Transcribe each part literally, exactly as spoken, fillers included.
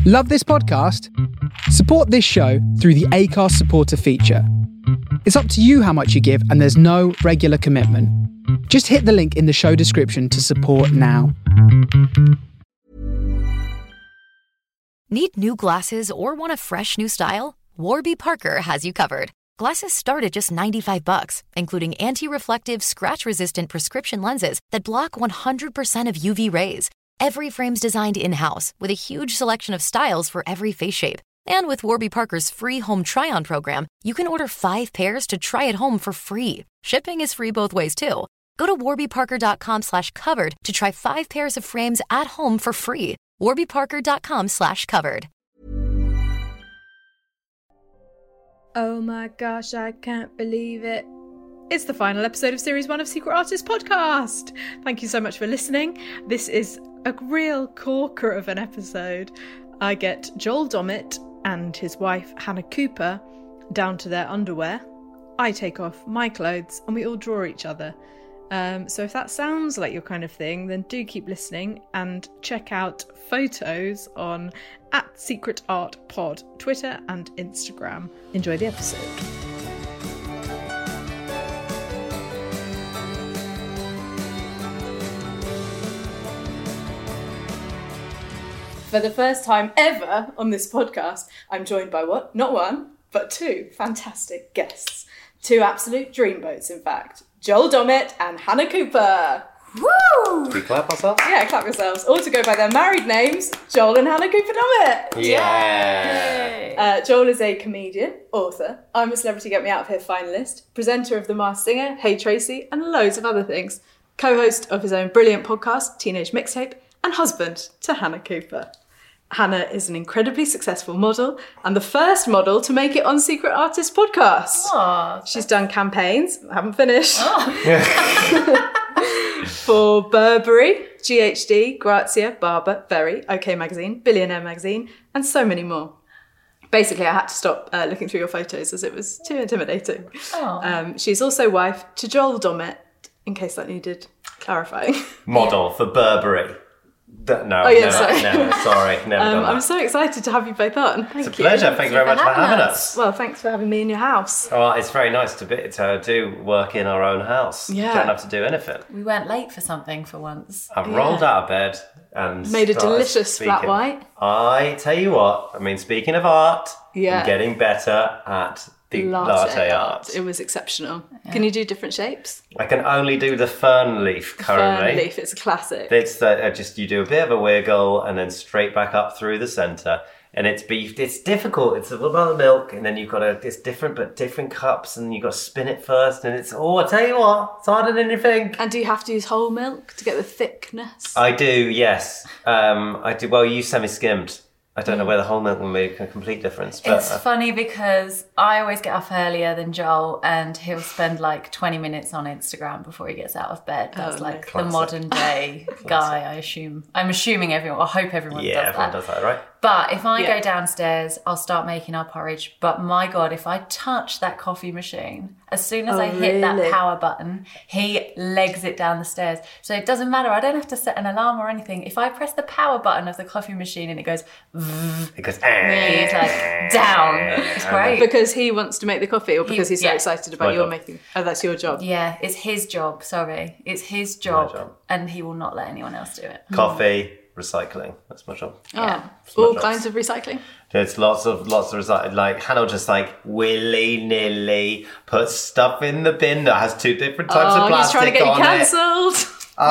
Love this podcast? Support this show through the Acast supporter feature. It's up to you how much you give, and there's no regular commitment. Just hit the link in the show description to support now. Need new glasses or want a fresh new style? Warby Parker has you covered. Glasses start at just ninety-five bucks, including anti-reflective, scratch-resistant prescription lenses that block one hundred percent of U V rays. Every frame's designed in-house with a huge selection of styles for every face shape. And with Warby Parker's free home try-on program, you can order five pairs to try at home for free. Shipping is free both ways, too. Go to warbyparker.com slash covered to try five pairs of frames at home for free. warbyparker.com slash covered. Oh my gosh, I can't believe it. It's the final episode of Series one of Secret Artist Podcast. Thank you so much for listening. This is a real corker of an episode. I get Joel Dommett and his wife Hannah Cooper down to their underwear. I take off my clothes and we all draw each other. Um, so if that sounds like your kind of thing, then do keep listening and check out photos on at Secret Art Pod, Twitter and Instagram. Enjoy the episode. For the first time ever on this podcast, I'm joined by what? Not one, but two fantastic guests. Two absolute dreamboats, in fact. Joel Dommett and Hannah Cooper. Woo! Do we clap ourselves? Yeah, clap yourselves. All to go by their married names, Joel and Hannah Cooper Dommett. Yeah. Uh, Joel is a comedian, author, I'm a Celebrity Get Me Out of Here finalist, presenter of The Masked Singer, Hey Tracy, and loads of other things. Co-host of his own brilliant podcast, Teenage Mixtape, and husband to Hannah Cooper. Hannah is an incredibly successful model and the first model to make it on Secret Artist Podcast. Aww, She's done campaigns, I haven't finished, oh. for Burberry, G H D, Grazia, Barber, Very, OK Magazine, Billionaire Magazine, and so many more. Basically, I had to stop uh, looking through your photos as it was too intimidating. Um, she's also wife to Joel Dommett, in case that needed clarifying. Model for Burberry. D- no, Oh, yeah, never, sorry. never, sorry, never Um, done that. I'm so excited to have you both on. Thank It's a you. pleasure. Thank you very much for having us. Well, thanks for having me in your house. Well, it's very nice to be to do work in our own house. Yeah. Don't have to do anything. We weren't late for something for once. I've Yeah. rolled out of bed and Made a started delicious flat speaking. white. I tell you what, I mean, speaking of art, Yeah. I'm getting better at the latte, art. It was exceptional. Can you do different shapes? I can only do the fern leaf currently. Fern leaf, it's a classic. It's the, uh, just you do a bit of a wiggle and then straight back up through the centre. And it's beef. It's difficult. It's a little bit of milk, and then you've got to. It's different, but different cups, and you've got to spin it first. And it's oh, I tell you what, it's harder than you think. And do you have to use whole milk to get the thickness? I do, yes. Um, I do. Well, you use semi-skimmed. I don't know whether whole milk will make a complete difference. But It's funny because I always get up earlier than Joel, and he'll spend like twenty minutes on Instagram before he gets out of bed. That's Oh, like no. the modern day guy, I assume. I'm assuming everyone, I hope everyone yeah, does everyone that. does that, right? But if I Yeah. go downstairs, I'll start making our porridge. But my God, if I touch that coffee machine, as soon as Oh, I hit that really? power button, he legs it down the stairs. So it doesn't matter. I don't have to set an alarm or anything. If I press the power button of the coffee machine and it goes, It goes. he's like down. It's great. Because he wants to make the coffee, or because He- he's so yeah. excited about my your job. making. Oh, that's your job. Yeah, it's his job. Sorry, it's his job, job. and he will not let anyone else do it. Coffee, recycling. That's my job. Yeah. Oh, all my kinds job. of recycling. There's lots of lots of recycling. Like Hannah just like willy nilly put stuff in the bin that has two different types Oh, of he's plastic trying to get you on it. cancelled.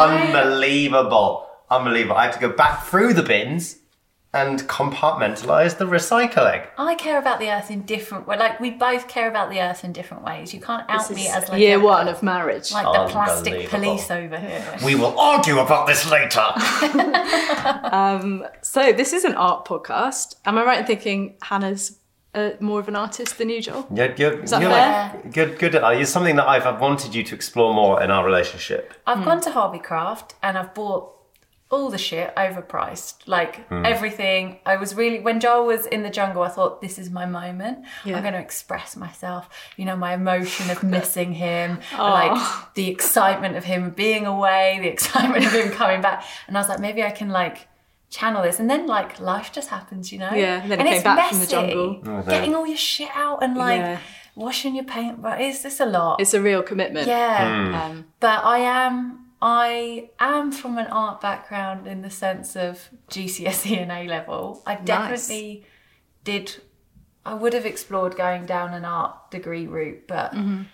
Unbelievable. Unbelievable. I have to go back through the bins and compartmentalise the recycling. I care about the earth in different ways. Like, we both care about the earth in different ways. You can't out This me is as like year a, one of marriage. like the plastic Unbelievable. police over here. We will argue about this later. So this is an art podcast. Am I right in thinking Hannah's uh, more of an artist than you, Joel? You're, you're, that you're fair? like, good, good. Uh, It's something that I've, I've wanted you to explore more in our relationship. I've Hmm. gone to Hobbycraft and I've bought all the shit overpriced, like Hmm. everything. I was really, when Joel was in the jungle, I thought, this is my moment. Yeah. I'm going to express myself, you know, my emotion of missing him, like the excitement of him being away, the excitement of him coming back. And I was like, maybe I can like channel this. And then like life just happens, you know? Yeah, and then and he came it's back messy, from the jungle. Oh, getting all your shit out and like Yeah. washing your paint. But it's just a lot. It's a real commitment. yeah. Um, But I am, I am from an art background in the sense of G C S E and A level. I definitely did, I would have explored going down an art degree route, but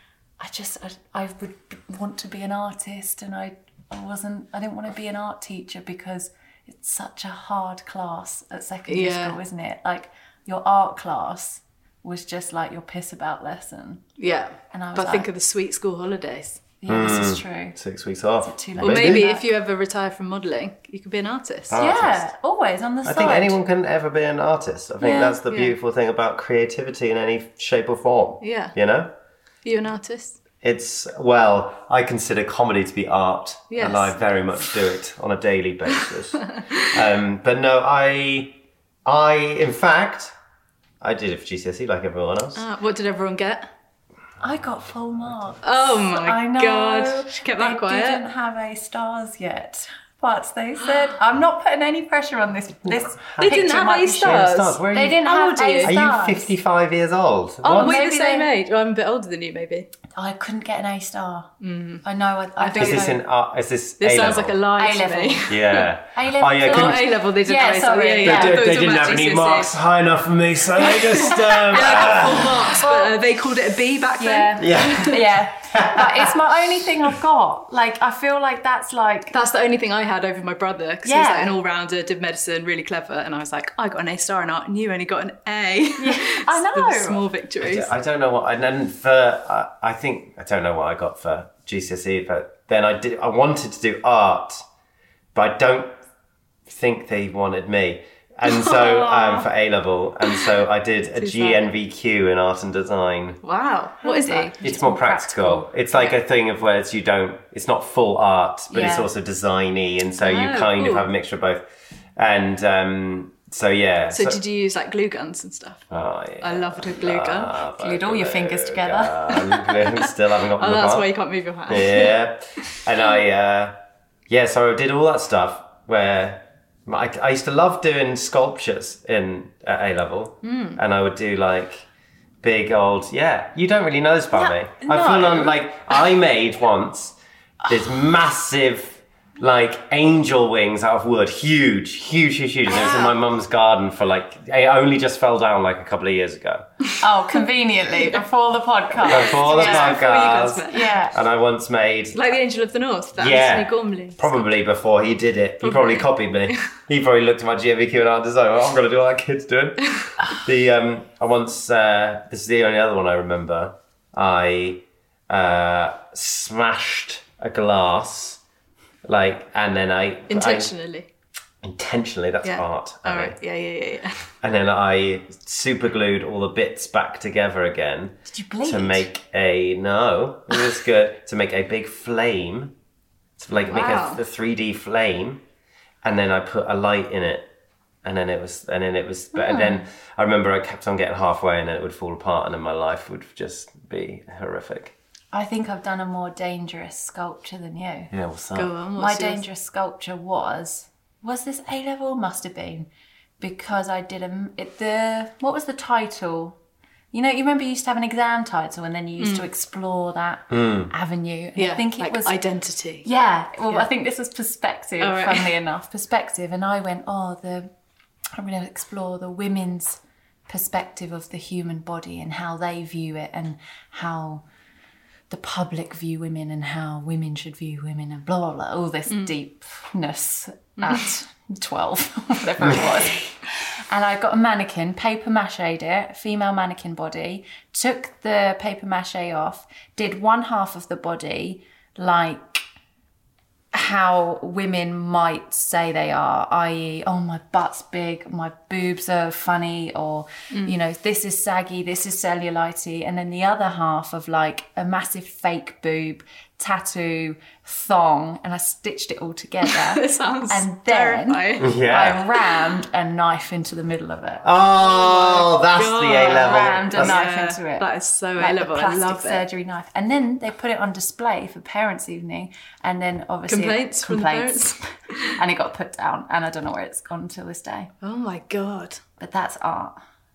I just, I, I would want to be an artist, and I, I wasn't, I didn't want to be an art teacher because it's such a hard class at secondary Yeah. school, isn't it? Like your art class was just like your piss about lesson. yeah. And I was but like- think of the sweet school holidays. Yeah, this is true. Six weeks off. Too late. Or Maybe. maybe if you ever retire from modelling, you could be an artist. Ah. Yeah, always on the I side. think anyone can ever be an artist. I think Yeah. that's the Yeah. beautiful thing about creativity in any shape or form. Yeah. You know? Are you an artist? It's, well, I consider comedy to be art, Yes. and I very much do it on a daily basis. um, but no, I, I, in fact, I did it for G C S E like everyone else. Uh, what did everyone get? I got full marks. Oh my I know. God. She kept that they quiet. didn't have A stars yet. But they said, I'm not putting any pressure on this. This They picture didn't have might A be stars. Stars, where are They you- didn't How have old are you? A Are stars. you fifty-five years old? Oh, What? we're maybe the same they- age. Well, I'm a bit older than you, maybe. I couldn't get an A star. Mm. I know. I, I, I think don't Is this know. in art? Is this This A-level? sounds like a lie A to level. me. Yeah. A-level Oh, yeah, too. couldn't- Oh, A level, they didn't Yeah, have A stars. sorry. Yeah, They yeah. They, I did, thought they you were didn't talking have about any G C S E. marks high enough for me, so they just. Um, Yeah, I got full marks, but uh, they called it a B back then. Yeah. yeah. Yeah. But it's my only thing I've got. Like, I feel like that's like. That's the only thing I had over my brother, because he was Yeah. like an all-rounder, did medicine, really clever, and I was like, I got an A star in art, and you only got an A. Yeah, I know. Small victories. I don't know what, and then for I, I think I don't know what I got for G C S E, but then I did. I wanted to do art, but I don't think they wanted me, and so um, for A level, and so I did a Too G N V Q in art and design. Wow, what is he? It's more practical. It's like a thing of where it's you don't. It's not full art, but it's Yeah. also designy, and so you Oh, kind of cool. have a mixture of both. And um, so yeah. So did you use like glue guns and stuff? Oh yeah. I loved a glue gun. Ah, Glued all your fingers together. gun. Still haven't got Oh, them that's apart. why you can't move your hand. Yeah, and I, uh, yeah, so I did all that stuff where I, I used to love doing sculptures in at A level, Hmm. and I would do like big old, yeah. You don't really know this about No, me. I feel no. on like I made once this massive. Like angel wings out of wood, huge, huge, huge, huge. And it was in my mum's garden for like, it only just fell down like a couple of years ago. Oh, conveniently, before the podcast. Before the yeah. Before you guys podcast. met. Yeah. And I once made, Like the Angel of the North, that yeah, Anthony Gormley. probably before he did it. He probably copied me. He probably looked at my G M V Q and art design. Oh, I'm going to do what that kid's doing. the um, I once, uh, this is the only other one I remember. I uh, smashed a glass. Like, and then I Intentionally. I, intentionally. That's Yeah. art. I All think. right. Yeah, yeah, yeah, yeah. And then I super glued all the bits back together again. Did you bleed? To make a no, it was good to make a big flame, to like Wow. make a, a three D flame, and then I put a light in it, and then it was, and then it was, but and then I remember I kept on getting halfway, and then it would fall apart, and then my life would just be horrific. I think I've done a more dangerous sculpture than you. Yeah, what's up? Go on. My What's yours? dangerous sculpture was was this A level? Must have been, because I did a it, the what was the title? You know, you remember you used to have an exam title, and then you used to explore that avenue. And Yeah, I think it like was identity. yeah. Well, Yeah. I think this was perspective. All right. Funnily enough, perspective, and I went, oh, the I'm going to explore the women's perspective of the human body and how they view it, and how the public view women and how women should view women, and blah blah blah, all this deepness at twelve, whatever it was. And I got a mannequin, paper mache'd it, female mannequin body, took the paper mache off, did one half of the body like how women might say they are, that is, oh, my butt's big, my boobs are funny, or, you know, this is saggy, this is cellulite. And then the other half of like a massive fake boob, tattoo, thong, and I stitched it all together. It sounds and then terrifying. Yeah. I rammed a knife into the middle of it. Oh, that's the A level. Rammed a That's- knife Yeah, into it. that is so like A-level. the I plastic love it. surgery knife. And then they put it on display for parents' evening. And then obviously Complaints from the complaints. And it got put down. And I don't know where it's gone till this day. Oh my God. But that's art.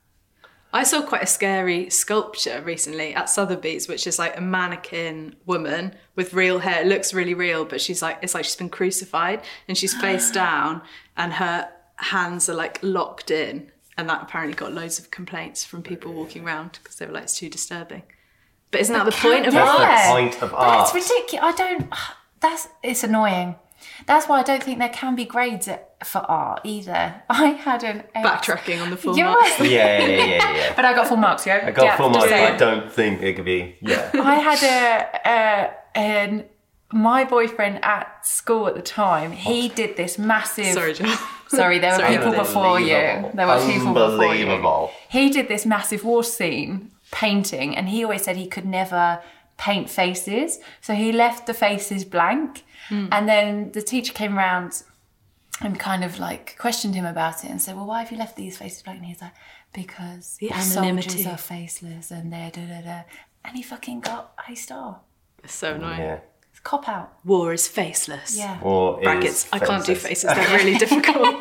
I saw quite a scary sculpture recently at Sotheby's, which is like a mannequin woman with real hair. It looks really real, but she's like, it's like she's been crucified and she's face down and her hands are like locked in. And that apparently got loads of complaints from people walking around because they were like, it's too disturbing. But isn't that the point of That's art? the point of art. That's ridiculous. I don't, that's, it's annoying. That's why I don't think there can be grades for art either. I had an eight. Backtracking on the full Yeah. marks. Yeah, yeah, yeah, yeah, yeah. But I got full marks, yeah? I got yeah, full just marks, but I saying. don't think it could be. Yeah. I had a, a an, my boyfriend at school at the time, he did this massive... Sorry, Joe. Sorry, there were Sorry. people before you. Unbelievable. There were people before you. Unbelievable. He did this massive war scene painting, and he always said he could never paint faces. So he left the faces blank. Mm. And then the teacher came around and kind of like questioned him about it and said, well, why have you left these faces blank? And he's like, because The the anonymity. soldiers are faceless and they're da da da. And he fucking got a star. It's so annoying. Yeah. It's cop out. War is faceless. Yeah. Or Brackets. is I can't do faces. faces. They're really difficult.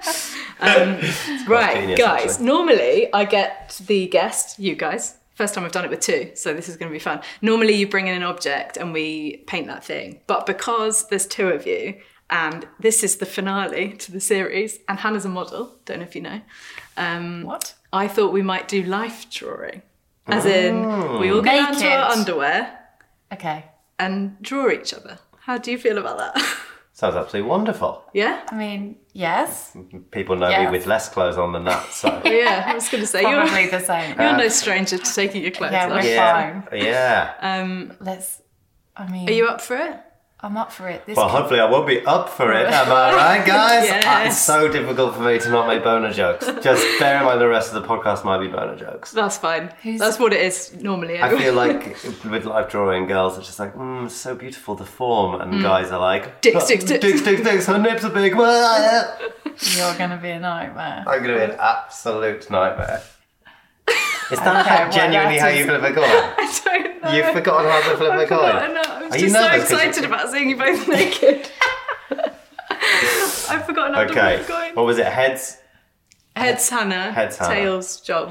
um, right, genius, guys. actually. Normally, I get the guest, you guys. First time I've done it with two, so this is going to be fun. Normally, you bring in an object and we paint that thing. But because there's two of you, and this is the finale to the series, and Hannah's a model, don't know if you know. Um, What? I thought we might do life drawing. As in, we all get down to our Naked. underwear Okay. and draw each other. How do you feel about that? Sounds absolutely wonderful. Yeah? I mean, yes. People know Yes. me with less clothes on than that, so. Yeah, I was going to say, you're, Probably the same. you're no stranger to taking your clothes Yeah, off. we're Yeah. fine. Yeah. Um, Let's, I mean, are you up for it? I'm up for it. This Well, could- hopefully I will be up for it. Am I right, guys? Yes. Ah, It's so difficult for me to not make boner jokes. Just bear in mind the rest of the podcast might be boner jokes. That's fine. Who's- That's what it is normally. I Anyway. feel like with live drawing, girls are just like, mm, it's so beautiful, the form. And guys are like, Dicks, dicks, dicks. Dicks, dicks, dicks, her nips are big. You're going to be a nightmare. I'm going to be an absolute nightmare. Is that Okay, how, well, genuinely that how is- you flip a coin? I don't know. You've forgotten how to flip a I've coin? forgotten, no, I was Are you just so nervous 'cause you- excited about seeing you both naked. I've forgotten how Okay, to flip a coin. what was it? Heads? Heads Hannah, Heads Hannah. tails Joel.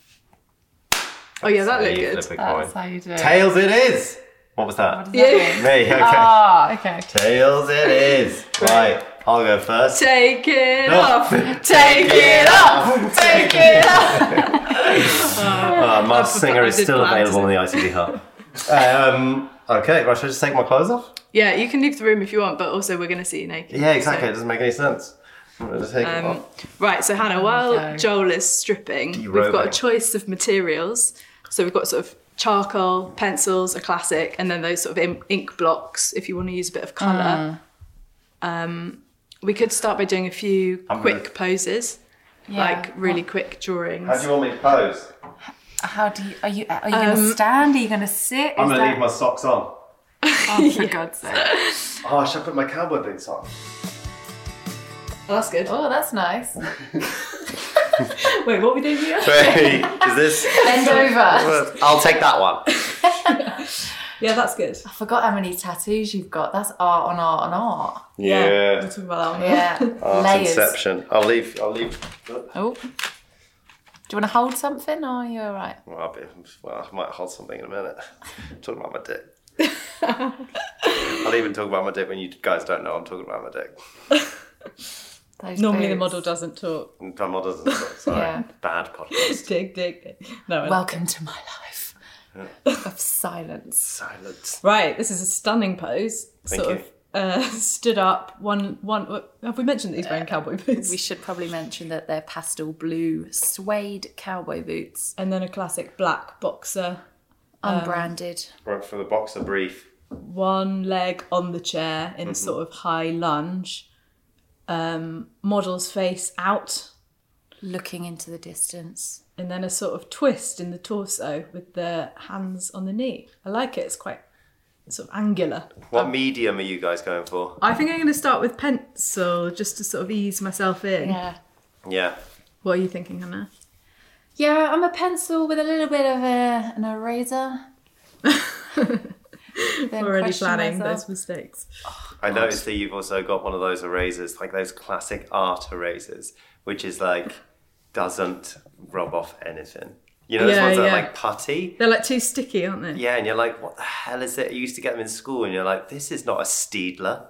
Oh yeah, that How looked you good. flip a coin. That's how you do it. Tails it is! What was that? What does that Yeah. mean? Me, okay. Ah, okay. Tails it is. Right, I'll go first. Take it No. off. Take it off. Take it off. Uh, Mars I Singer is did still plan to available in the I C D Hub. Um, okay, right, should I just take my clothes off? Yeah, you can leave the room if you want, but also we're going to see you naked. Yeah, exactly. It So, doesn't make any sense. I'm going to take it um, off. right, so Hannah, while Okay. Joel is stripping, we've got a Derobing. choice of materials. So we've got sort of charcoal, pencils, a classic, and then those sort of im- ink blocks if you want to use a bit of colour. Um, we could start by doing a few I'm quick gonna- poses, Yeah. like really quick drawings. How do you want me to pose? How do you, are you, are you going Um, to stand? Are you going to sit? I'm Is going to that- leave my socks on. Oh, for God's sake. Oh, I should put my cowboy boots on. Oh, that's good. Oh, that's nice. Wait, what are we doing here? Wait, is this... Bend over. I'll take that one. Yeah, that's good. I forgot how many tattoos you've got. That's art on art on art. We'll talk about that one. Yeah. Art Layers. Inception. I'll leave, I'll leave... Oh. Do you want to hold something or are you all right? Well, I'll be, well, I might hold something in a minute. I'm talking about my dick. I'll even talk about my dick when you guys don't know I'm talking about my dick. Those Normally the boots. model doesn't talk. My model doesn't talk, sorry. Yeah. Bad podcast. Dig, dig, dig. No. I- Welcome to my life of silence. Silence. Right, this is a stunning pose. Thank sort you. of uh, stood up. One, one. Have we mentioned that he's wearing cowboy boots? We should probably mention that they're pastel blue suede cowboy boots, And then a classic black boxer. unbranded. Right for the boxer brief. One leg on the chair in a sort of high lunge. Um, model's face out, Looking into the distance. and then a sort of twist in the torso with the hands on the knee. I like it. It's quite sort of angular. What Um, medium are you guys going for? I think I'm going to start with pencil just to sort of ease myself in. Yeah. Yeah. What are you thinking, Hannah? Yeah, I'm a pencil with a little bit of a, an eraser. Then Already question planning myself. those mistakes. I noticed that you've also got one of those erasers, like those classic art erasers, which is like, doesn't rub off anything. You know, those Yeah, ones that yeah. are like putty? They're like too sticky, aren't they? Yeah, and you're like, what the hell is it? You used to get them in school, and you're like, this is not a Steedler.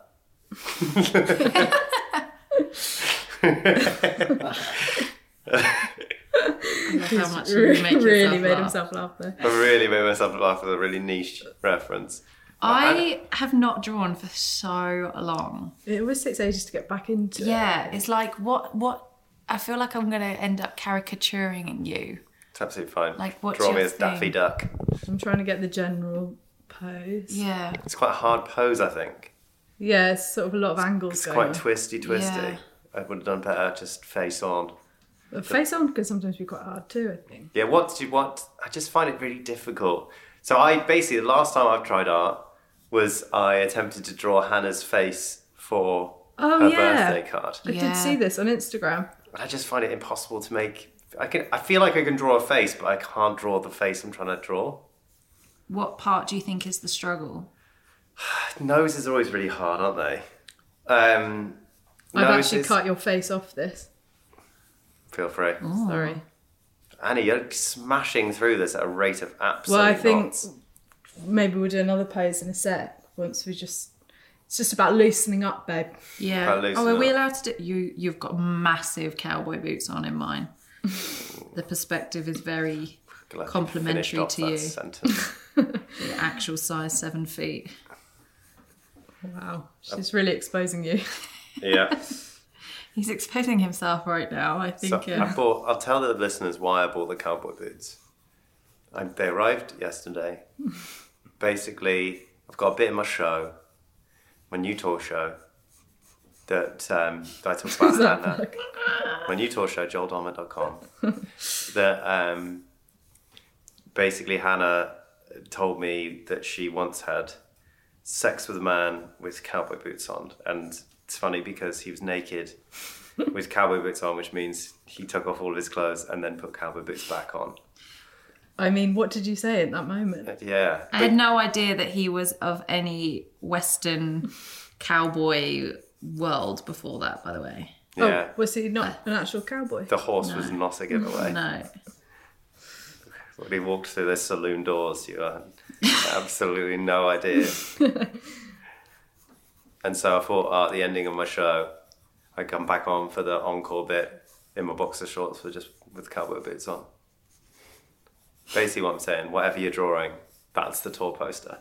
How much you Really, make yourself really made laugh. himself laugh there. I really made myself laugh with a really niche reference. I have not drawn for so long. It always takes ages to get back into it. Yeah, it's like what what I feel like I'm gonna end up caricaturing you. It's absolutely fine. Like, what's Draw me your as Daffy thing? Duck. I'm trying to get the general pose. Yeah. It's quite a hard pose, I think. Yeah, it's sort of a lot of angles It's going quite on. twisty, twisty. Yeah. I would have done better just face on. The face on can sometimes be quite hard too, I think. Yeah, what do you want? I just find it really difficult. So I basically, the last time I've tried art was I attempted to draw Hannah's face for Oh, her yeah. birthday card. I Yeah. did see this on Instagram. But I just find it impossible to make. I can. I feel like I can draw a face, but I can't draw the face I'm trying to draw. What part do you think is the struggle? Noses are always really hard, aren't they? Um, I've actually noses- cut your face off this. Feel free. Sorry. Annie, you're smashing through this at a rate of absolute Well, I think knots. maybe we'll do another pose in a sec once we just. It's just about loosening up, babe. Yeah. Quite loose Oh, are we enough. allowed to do? You you've got massive cowboy boots on in mine. The perspective is very Glad you complimentary finished off to that you. sentence. The actual size seven feet. Wow, she's really exposing you. Yeah. He's exposing himself right now. I So think. I uh, bought. I'll tell the listeners why I bought the cowboy boots. I, they arrived yesterday. Basically, I've got a bit in my show, my new tour show, that um, that I talk about Hannah. My new tour show, joel dharma dot com. That um, basically Hannah told me that she once had sex with a man with cowboy boots on, and it's funny because he was naked with cowboy boots on, which means he took off all of his clothes and then put cowboy boots back on. I mean, what did you say at that moment? Yeah. I had no idea that he was of any Western cowboy world before that. By the way, Yeah. Oh, was he not an actual cowboy? The horse was not a giveaway. no. When he walked through the saloon doors, you had absolutely no idea. And so I thought uh, at the ending of my show, I'd come back on for the encore bit in my boxer shorts with just with cowboy boots on. Basically what I'm saying, whatever you're drawing, that's the tour poster.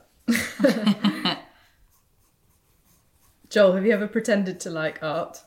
Joel, have you ever pretended to like art?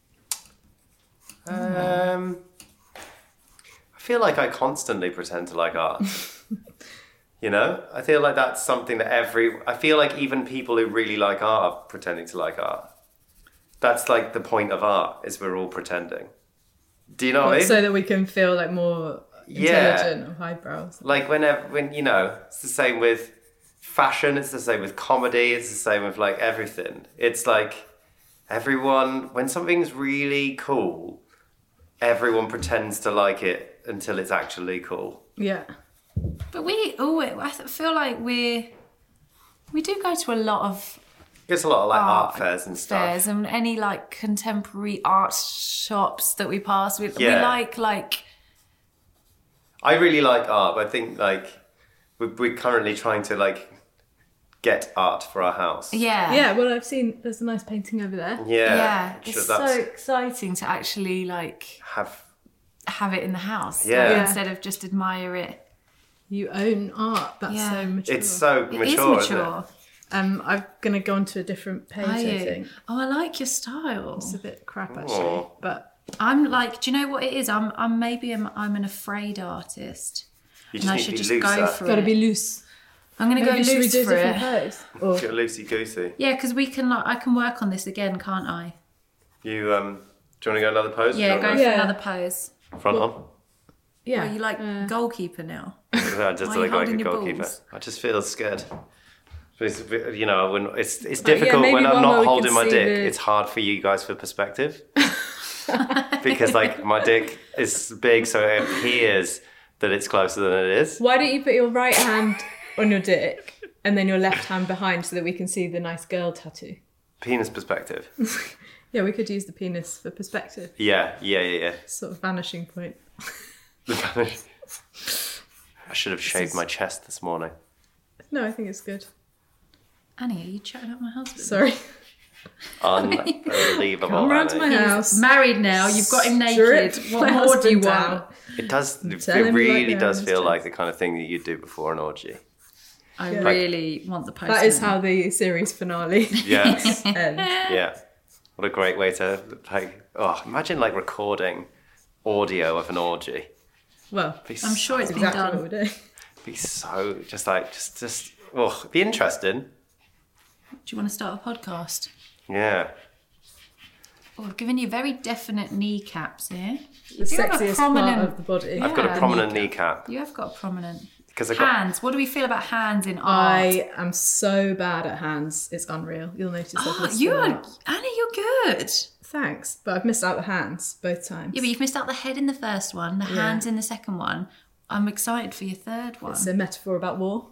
Um, I feel like I constantly pretend to like art. You know, I feel like that's something that every. I feel like even people who really like art are pretending to like art. That's like the point of art, is we're all pretending. Do you know what I mean? So that we can feel like more Yeah. intelligent or highbrow. Like whenever, when you know, it's the same with fashion. It's the same with comedy. It's the same with like everything. It's like everyone, when something's really cool, everyone pretends to like it until it's actually cool. Yeah. But we always, I th- feel like we we do go to a lot of It's a lot of like art, art fairs and stuff. fairs and any like contemporary art shops that we pass. We, we Yeah. like like I really like art, but I think like we're, we're currently trying to like get art for our house. yeah Yeah, well, I've seen there's a nice painting over there. Yeah. yeah. Sure, It's that's- so exciting to actually like have have it in the house. Yeah. like, Yeah. instead of just admire it. You own art. That's Yeah. so mature. it's so It mature. is isn't mature. Um, I'm going to go on to a different page, Are I you? think. Oh, I like your style. It's a bit crap, actually. Aw. But I'm like, do you know what it is? I'm, I'm maybe I'm, I'm an afraid artist, You and just I need should to just be looser. go for got to it. be loose. I'm gonna go Maybe should we loose do a for different it. pose? Or Get loosey goosey. Yeah, because we can like I can work on this again, can't I? You um, do you want to go another pose? Yeah, Or go do for Yeah. another pose. you want Front on. yeah, Are you like goalkeeper now? Yeah, just Why are like you like a holding your goalkeeper. balls? I just feel scared. It's, you know, when it's it's But yeah, difficult maybe when I'm one where not we holding can my see dick. the- It's hard for you guys for perspective because like my dick is big, so it appears that it's closer than it is. Why don't you put your right hand on your dick and then your left hand behind so that we can see the nice girl tattoo? Penis perspective. Yeah, we could use the penis for perspective. Yeah, yeah, yeah, yeah. Sort of vanishing point. I should have shaved my chest this morning. No, I think it's good. Annie, are you chatting up my husband? Sorry. Unbelievable. Come round to Annie. my He's house. married now. You've got him naked. Strip What my more do you husband want? down. It does. It Tell him you like really the does Irish feel chest. like the kind of thing that you'd do before an orgy. I Yeah. really want the postman. That is how the series finale Yes. ends. Yeah. What a great way to like. Oh, imagine like recording audio of an orgy. Well, Be I'm sure it's so, been exactly done. what we're doing. be so just like just just. Oh, it'd be interesting. Do you want to start a podcast? Yeah. Oh, I've given you very definite kneecaps here. The You have a sexiest prominent- part of the body. I've got a Yeah, prominent kneecap You have got a prominent because I got. hands. What do we feel about hands in art? I am so bad at hands. It's unreal. You'll notice. I've Oh, missed you them are, out. Annie. You're good. Thanks, but I've missed out the hands both times. Yeah, but you've missed out the head in the first one, the Yeah. hands in the second one. I'm excited for your third one. It's a metaphor about war.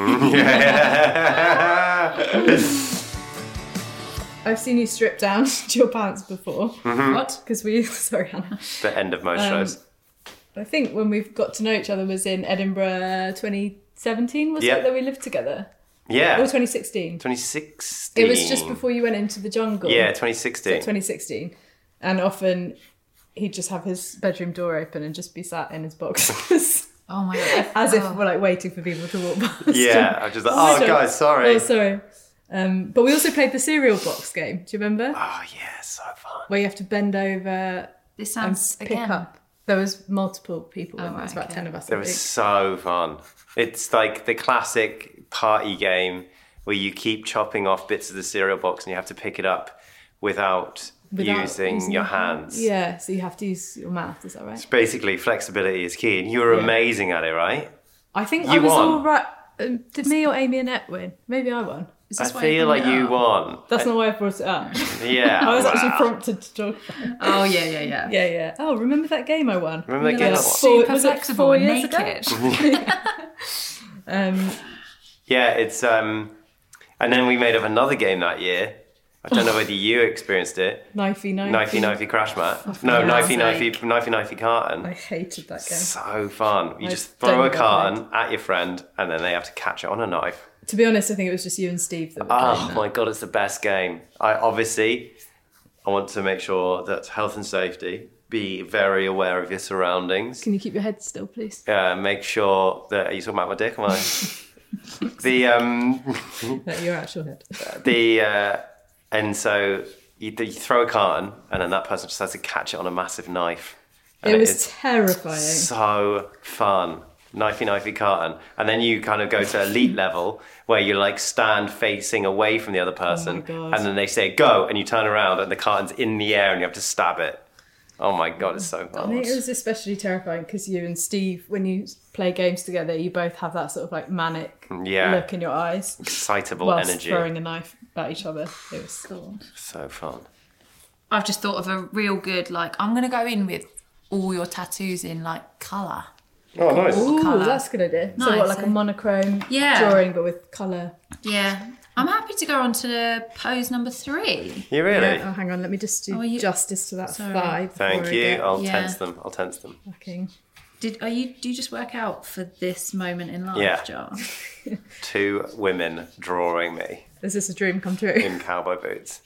I've seen you strip down to your pants before. What? Because we, sorry, Hannah. The end of most Um, shows. I think when we've got to know each other was in Edinburgh twenty seventeen, was Yep. it, that we lived together? Yeah. Or twenty sixteen? twenty sixteen. It was just before you went into the jungle. Yeah, twenty sixteen. So twenty sixteen. And often he'd just have his bedroom door open and just be sat in his boxes. Oh my god. As if Oh. we're like waiting for people to walk past. Yeah, I'm just like, my oh, God. guys, sorry. Oh, sorry. Um, but we also played the cereal box game. Do you remember? Oh, yeah, so fun. Where you have to bend over This and sounds pick again. up. There was multiple people. Oh, and there was right, about okay. ten of us. It I was think. so fun. It's like the classic party game where you keep chopping off bits of the cereal box and you have to pick it up without, Without using, your hands. Yeah, so you have to use your mouth. Is that right? Basically, flexibility is key. And you were Yeah. amazing at it, right? I think I You was won. all right. Um, did me or Amy Annette win? Maybe I won. Is I this why feel brought like it you up? won. That's not why I brought it up. Yeah. I was actually wow. prompted to talk about it. Oh yeah, yeah, yeah. Yeah, yeah. Oh, remember that game I won? Remember that Yeah, game I like won? four- Super was it flexible four and years ago? naked. Um, Yeah, it's um, and then we made up another game that year. I don't know whether you experienced it. knifey, knifey. Knifey, knifey, crash mat. No, God's knifey, knifey, sake. knifey, knifey, carton. I hated that game. So fun. You I just don't throw a get carton at your friend, and then they have to catch it on a knife. To be honest, I think it was just you and Steve that were Oh playing that. my god, it's the best game. I obviously, I want to make sure that health and safety. Be very aware of your surroundings. Can you keep your head still, please? Uh, make sure that are you talking about my dick or mine? the um. No, your actual head. the uh, and so you, you throw a carton and then that person just has to catch it on a massive knife. And It was it's terrifying. so fun. Knifey, knifey, carton. And then you kind of go to elite level where you like stand facing away from the other person. God. And then they say go and you turn around and the carton's in the air and you have to stab it. Oh my God, it's so I fun. think it was especially terrifying because you and Steve, when you play games together, you both have that sort of like manic Yeah. look in your eyes Excitable whilst energy. throwing a knife at each other. It was Cool. So fun. I've just thought of a real good, like, I'm going to go in with all your tattoos in, like, colour. Oh, nice. Ooh, colour. that's a good idea. so Nice, what, like eh? a monochrome Yeah. drawing but with colour? Yeah. I'm happy to go on to pose number three. You really? Yeah, oh, hang on, let me just do Oh, you- justice to that Sorry. thigh. before Thank I you. get I'll Yeah. tense them. I'll tense them. fucking- Did are you do you just work out for this moment in life, Yeah. Jar? Two women drawing me Is this a dream come true? in cowboy boots.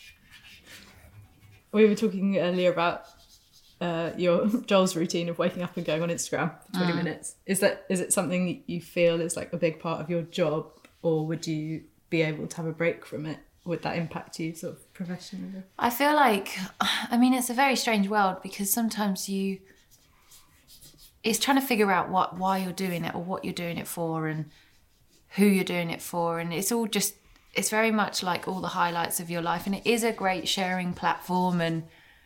We were talking earlier about uh, your Joel's routine of waking up and going on Instagram for twenty minutes. Is that is it something that you feel is like a big part of your job, or would you be able to have a break from it? Would that impact you sort of professionally? I feel like, I mean, it's a very strange world because sometimes you, it's trying to figure out what why you're doing it or what you're doing it for and who you're doing it for. And it's all just, it's very much like all the highlights of your life. And it is a great sharing platform. And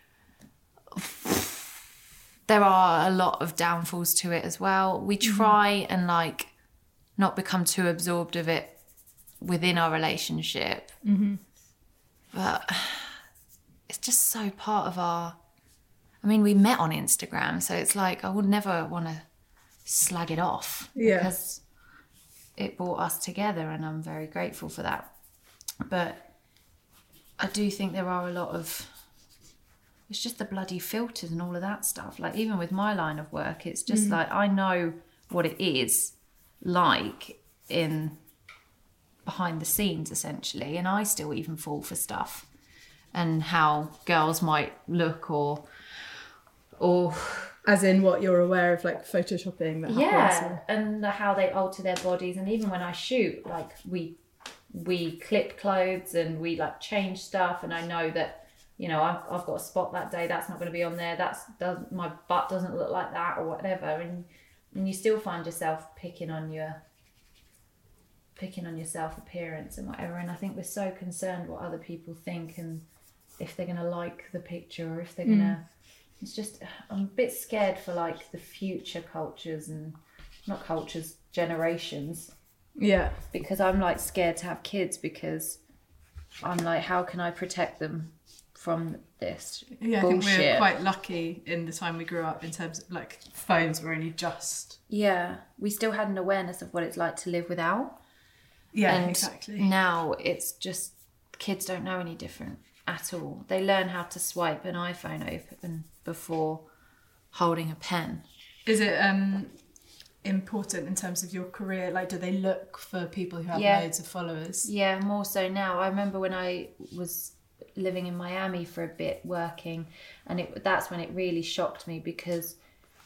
there are a lot of downfalls to it as well. We try and like not become too absorbed of it within our relationship. Mm-hmm. But it's just so part of our... I mean, we met on Instagram, so it's like I would never want to slag it off. Yeah. Because it brought us together, and I'm very grateful for that. But I do think there are a lot of... It's just the bloody filters and all of that stuff. Like, even with my line of work, it's just mm. like, I know what it is like in behind the scenes, essentially. And I still even fall for stuff and how girls might look or... or As in what you're aware of, like photoshopping that happens? Yeah, or... and the, how they alter their bodies. And even when I shoot, like, we we clip clothes and we, like, change stuff. And I know that, you know, I've, I've got a spot that day, that's not going to be on there, that's does my butt doesn't look like that or whatever, and and you still find yourself picking on your picking on your self appearance and whatever. And I think we're so concerned what other people think and if they're going to like the picture or if they're going to mm. it's just, I'm a bit scared for like the future cultures and not cultures, generations. Yeah, because I'm like scared to have kids because I'm like, how can I protect them from this yeah, bullshit? I think we were quite lucky in the time we grew up in terms of like phones were only just... Yeah, we still had an awareness of what it's like to live without. Yeah, and exactly. Now it's just, kids don't know any different at all. They learn how to swipe an iPhone open before holding a pen. Is it um, important in terms of your career? Like, do they look for people who have yeah. loads of followers? Yeah, more so now. I remember when I was living in Miami for a bit working, and it that's when it really shocked me because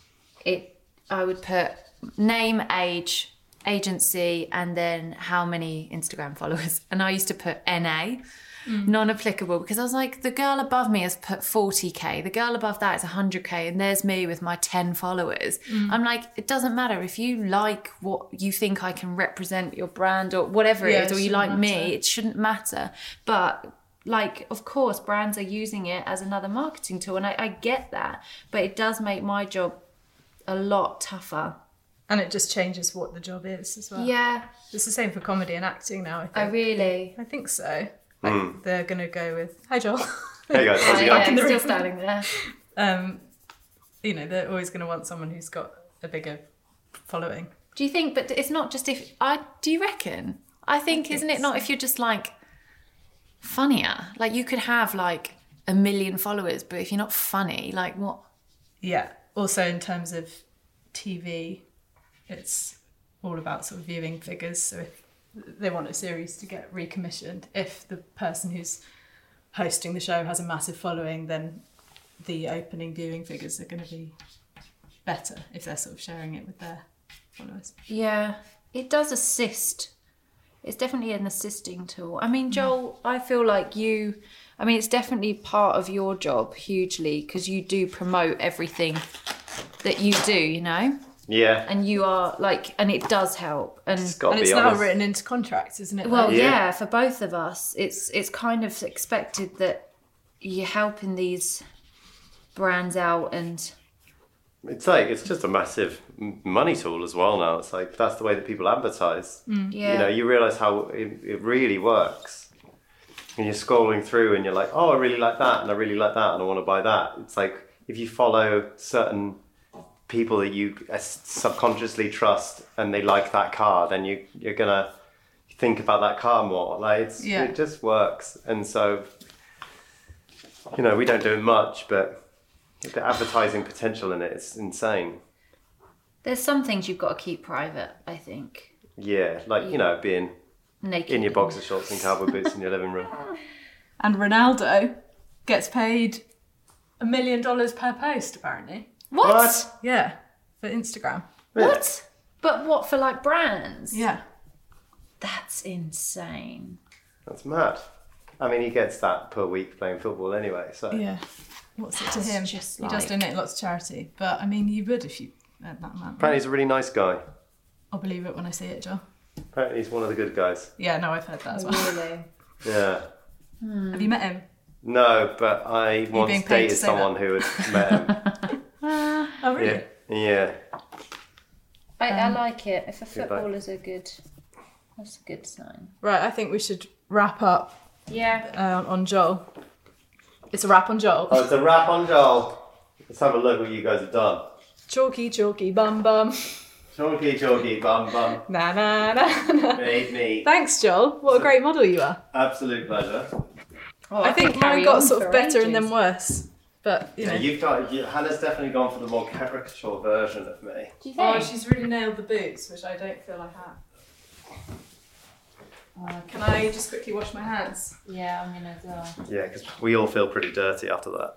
it I would put name, age, agency, and then how many Instagram followers, and I used to put N A, mm. non-applicable, because I was like, the girl above me has put forty k, the girl above that is one hundred k, and there's me with my ten followers. mm. I'm like, it doesn't matter if you like what you think I can represent your brand or whatever yeah, it is, or it you like matter. me, it shouldn't matter. But like, of course, brands are using it as another marketing tool, and I, I get that, but it does make my job a lot tougher. And it just changes what the job is as well. Yeah. It's the same for comedy and acting now, I think. Oh, really? I think so. Like, mm. they're going to go with, hi, Joel. Hey, guys. How's Oh, it yeah, going? I'm still standing there. Um, you know, they're always going to want someone who's got a bigger following. Do you think, but it's not just if, I do you reckon? I think, I think isn't it not if you're just like funnier? Like, you could have like a million followers, but if you're not funny, like what? Yeah. Also in terms of T V, it's all about sort of viewing figures. So if they want a series to get recommissioned, if the person who's hosting the show has a massive following, then the opening viewing figures are going to be better if they're sort of sharing it with their followers. Yeah, it does assist. It's definitely an assisting tool. I mean, Joel, I feel like you, I mean, it's definitely part of your job hugely because you do promote everything that you do, you know? Yeah. And you are like, and it does help. And It's got And to it's be now honest. written into contracts, isn't it? well, Like, yeah. Yeah. for both of us, it's it's kind of expected that you're helping these brands out and... It's like, it's just a massive m- money tool as well now. It's like, that's the way that people advertise. Yeah. You know, you realise how it, it really works. And you're scrolling through and you're like, oh, I really like that and I really like that and I want to buy that. It's like, if you follow certain people that you uh, subconsciously trust and they like that car, then you, you're going to think about that car more. Like, it's, Yeah. it just works. And so, you know, we don't do it much, but the advertising potential in it is insane. There's some things you've got to keep private, I think. Yeah, like, you know, being Naked. in your boxer shorts and cowboy boots in your living room. And Ronaldo gets paid a million dollars per post, apparently. What? What? Yeah, for Instagram. What? But what, for like brands? Yeah. That's insane. That's mad. I mean, he gets that per week playing football anyway, so... Yeah. What's it to That's him? just He does like- donate lots to charity. But, I mean, you would if you earned that amount. Apparently he's a really nice guy. I'll believe it when I see it, Joel. Apparently he's one of the good guys. Yeah, no, I've heard that as well. Really? Yeah. Have you met him? No, but I being once paid to dated say someone who had met him. Oh, really? Yeah. Yeah. I, I Um, like it. If a Good footballer's a good... That's a good sign. Right, I think we should wrap up Yeah. uh, on Joel. It's a wrap on Joel. Oh, it's a wrap on Joel. Let's have a look what you guys have done. Chalky, chalky, bum bum. Chalky, chalky, bum bum. Na na na na. Made me. Thanks, Joel. What a great model you are. Absolute pleasure. Oh, I think could carry mine got on sort of for better and ages. then worse. But, you know. Yeah, you've got. You, Hannah's definitely gone for the more caricature version of me. Do you think? Oh, she's really nailed the boots, which I don't feel I have. Oh, Can I just quickly wash my hands? Yeah, I'm gonna as well. Yeah, because we all feel pretty dirty after that.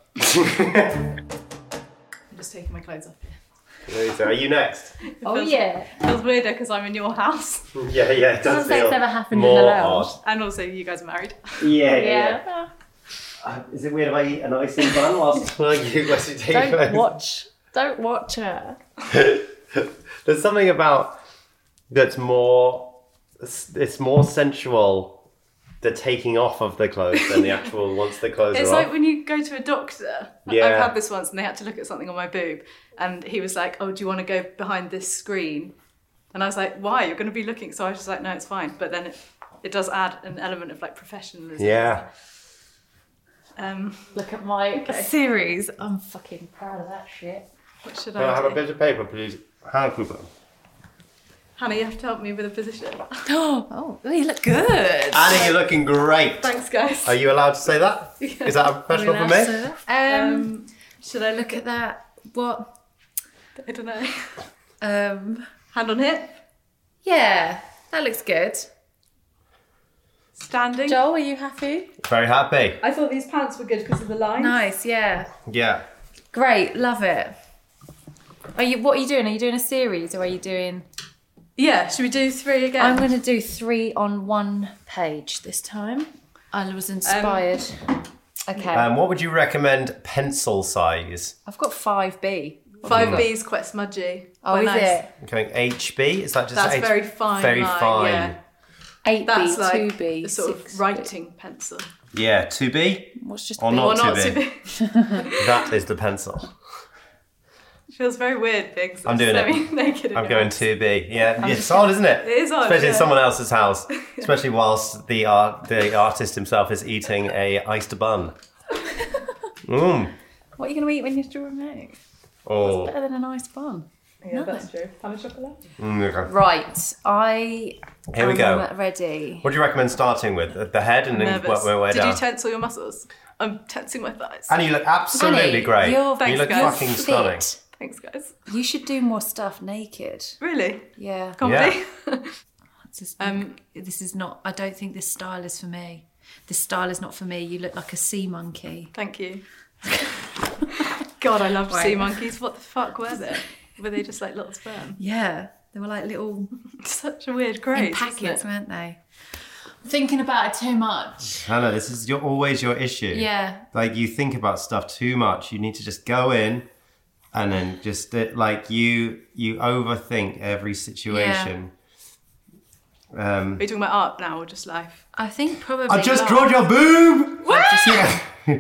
I'm just taking my clothes off. So are you next? Oh feels- yeah. Feels weirder because I'm in your house. Yeah, yeah, it does Doesn't say feel it's ever happened in more the lounge. odd. And also, you guys are married. Yeah, yeah. yeah. Yeah. Uh, is it weird if I eat an icing bun whilst you guys take Don't photos? watch. Don't watch her. There's something about that's more. It's, it's more sensual, the taking off of the clothes than the actual once the clothes It's are like off. when you go to a doctor. Yeah. I've had this once and they had to look at something on my boob. And he was like, oh, do you want to go behind this screen? And I was like, why? You're going to be looking. So I was just like, no, it's fine. But then it, it does add an element of like professionalism. Yeah. Um, Look at my series. I'm fucking proud of that shit. what should Can I I have do? a bit of paper, please? Hannah Cooper. Hannah, you have to help me with a position. Oh, you look good. Anna, you're looking great. Thanks, guys. Are you allowed to say that? Is that a professional for me? Um, Um, should I look at that. What? I don't know. Um, Hand on hip. yeah, that looks good. Standing. Joel, are you happy? Very happy. I thought these pants were good because of the lines. Nice, yeah. Yeah. Great, love it. Are you? What are you doing? Are you doing a series or are you doing? Yeah, should we do three again? I'm going to do three on one page this time. I was inspired. okay, Um, what would you recommend pencil size? I've got five B. Five B is quite smudgy. Oh, Quite is nice. it? Going H B? Is that just That's H- very fine Very line, fine. yeah. Eight That's B, like two B, a sort six of writing pencil. Yeah, two B? What's just Or B? not? Or not two too B. big. That is the pencil. It feels very weird being I'm doing it. semi-naked in I'm your going house. two B. Yeah, it's odd, isn't it? It is odd, Especially in yeah. someone else's house. Especially whilst the art, the artist himself is eating a iced bun. Mmm. What are you going to eat when you draw a make? Oh. Better than a nice bun. Yeah, that's true. Have a chocolate. Mm, okay. Right, I Here we am go. ready. What do you recommend starting with? The head and then Nervous. work my way Did down? you tense all your muscles? I'm tensing my thighs. And you look absolutely Honey, great. you're- you Thanks, look guys. fucking Fit. stunning. Thanks, guys. You should do more stuff naked. Really? Yeah. Comedy? It's just- Um, this is not, I don't think this style is for me. This style is not for me. You look like a sea monkey. Thank you. God, I love Right. sea monkeys. What the fuck were they? Were they just like little sperm? Yeah. They were like little Such a weird in craze. packets, isn't it? weren't they? Thinking about it too much. Hannah, this is your, always your issue. Yeah. Like, you think about stuff too much. You need to just go in and then just, uh, like, you you overthink every situation. Um, Are you talking about art now or just life? I think probably. I just not. drawed your boob! Yeah.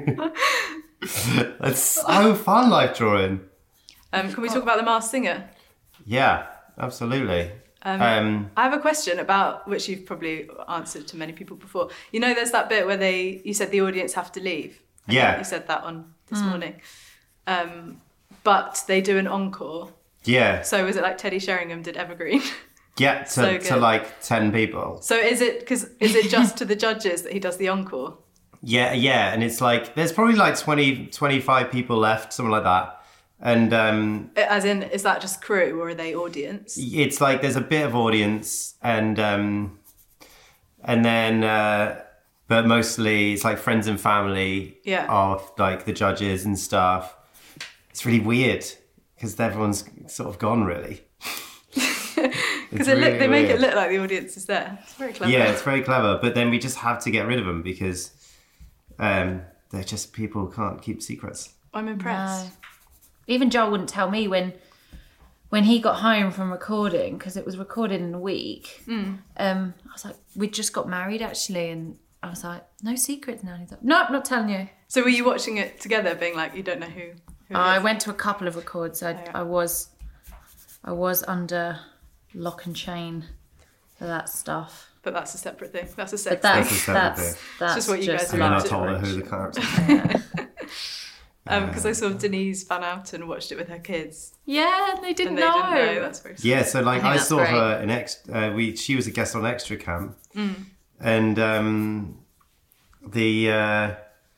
It's so fun, life drawing. Um, can we talk about The Masked Singer? Yeah, absolutely. Um, I have a question about which you've probably answered to many people before. You know, there's that bit where they you said the audience have to leave. I think Yeah. you said that on this morning. Um, but they do an encore. yeah, So was it like Teddy Sheringham did Evergreen? get to, So to good. like ten people. So is it because is it just to the judges that he does the encore? Yeah, yeah, and it's like there's probably like twenty, twenty-five people left, something like that. And um, As in, is that just crew or are they audience? it's like there's a bit of audience, and um, and then uh, but mostly it's like friends and family Yeah. of like the judges and stuff. It's really weird because everyone's sort of gone, really. Because It's look, really they make it weird. look like the audience is there. It's very clever. Yeah, it's very clever. But then we just have to get rid of them because um, they're just people who can't keep secrets. I'm impressed. No. Even Joel wouldn't tell me when when he got home from recording, because it was recorded in a week. Hmm. Um, I was like, we'd just got married actually, and I was like, no secrets now. And he's like, no, I'm not telling you. So were you watching it together, being like, you don't know who? who it I is? went to a couple of records. I, yeah. I was I was under lock and chain for that stuff. But that's a separate thing. That's a sex But that's thing. That's a separate that's, thing. that's just what you guys just are And then I into. told her who the character Um, because I saw Denise Van Outen and watched it with her kids, Yeah, they didn't and they know. didn't know. That's very sweet. Yeah, so like I think I, that's saw great. her in ex. Uh, we she was a guest on Extra Camp, Mm. and um, the uh,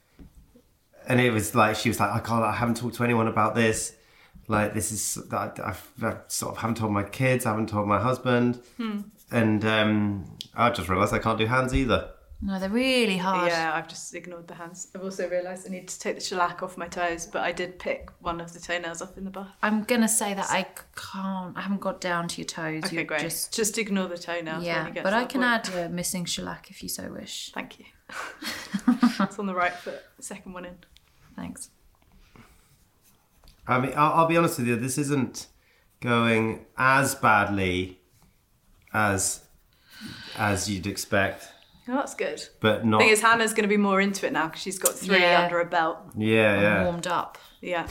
and it was like she was like, I can't. I haven't talked to anyone about this. Like this is I, I've, I sort of haven't told my kids. I haven't told my husband, Hmm. and um, I just realised I can't do hands either. No, they're really hard. Yeah, I've just ignored the hands. I've also realised I need to take the shellac off my toes, but I did pick one of the toenails off in the bath. I'm gonna say that I can't. I haven't got down to your toes. Okay, You're great. Just Just, ignore the toenails. when yeah, you get but to I that can point. add a missing shellac if you so wish. Thank you. It's on the right foot. Second one in. Thanks. I mean, I'll, I'll be honest with you. This isn't going as badly as as you'd expect, Oh, that's good. but not. Thing is, Hannah's going to be more into it now because she's got three Yeah. under her belt. yeah, I'm yeah. warmed up. Yeah.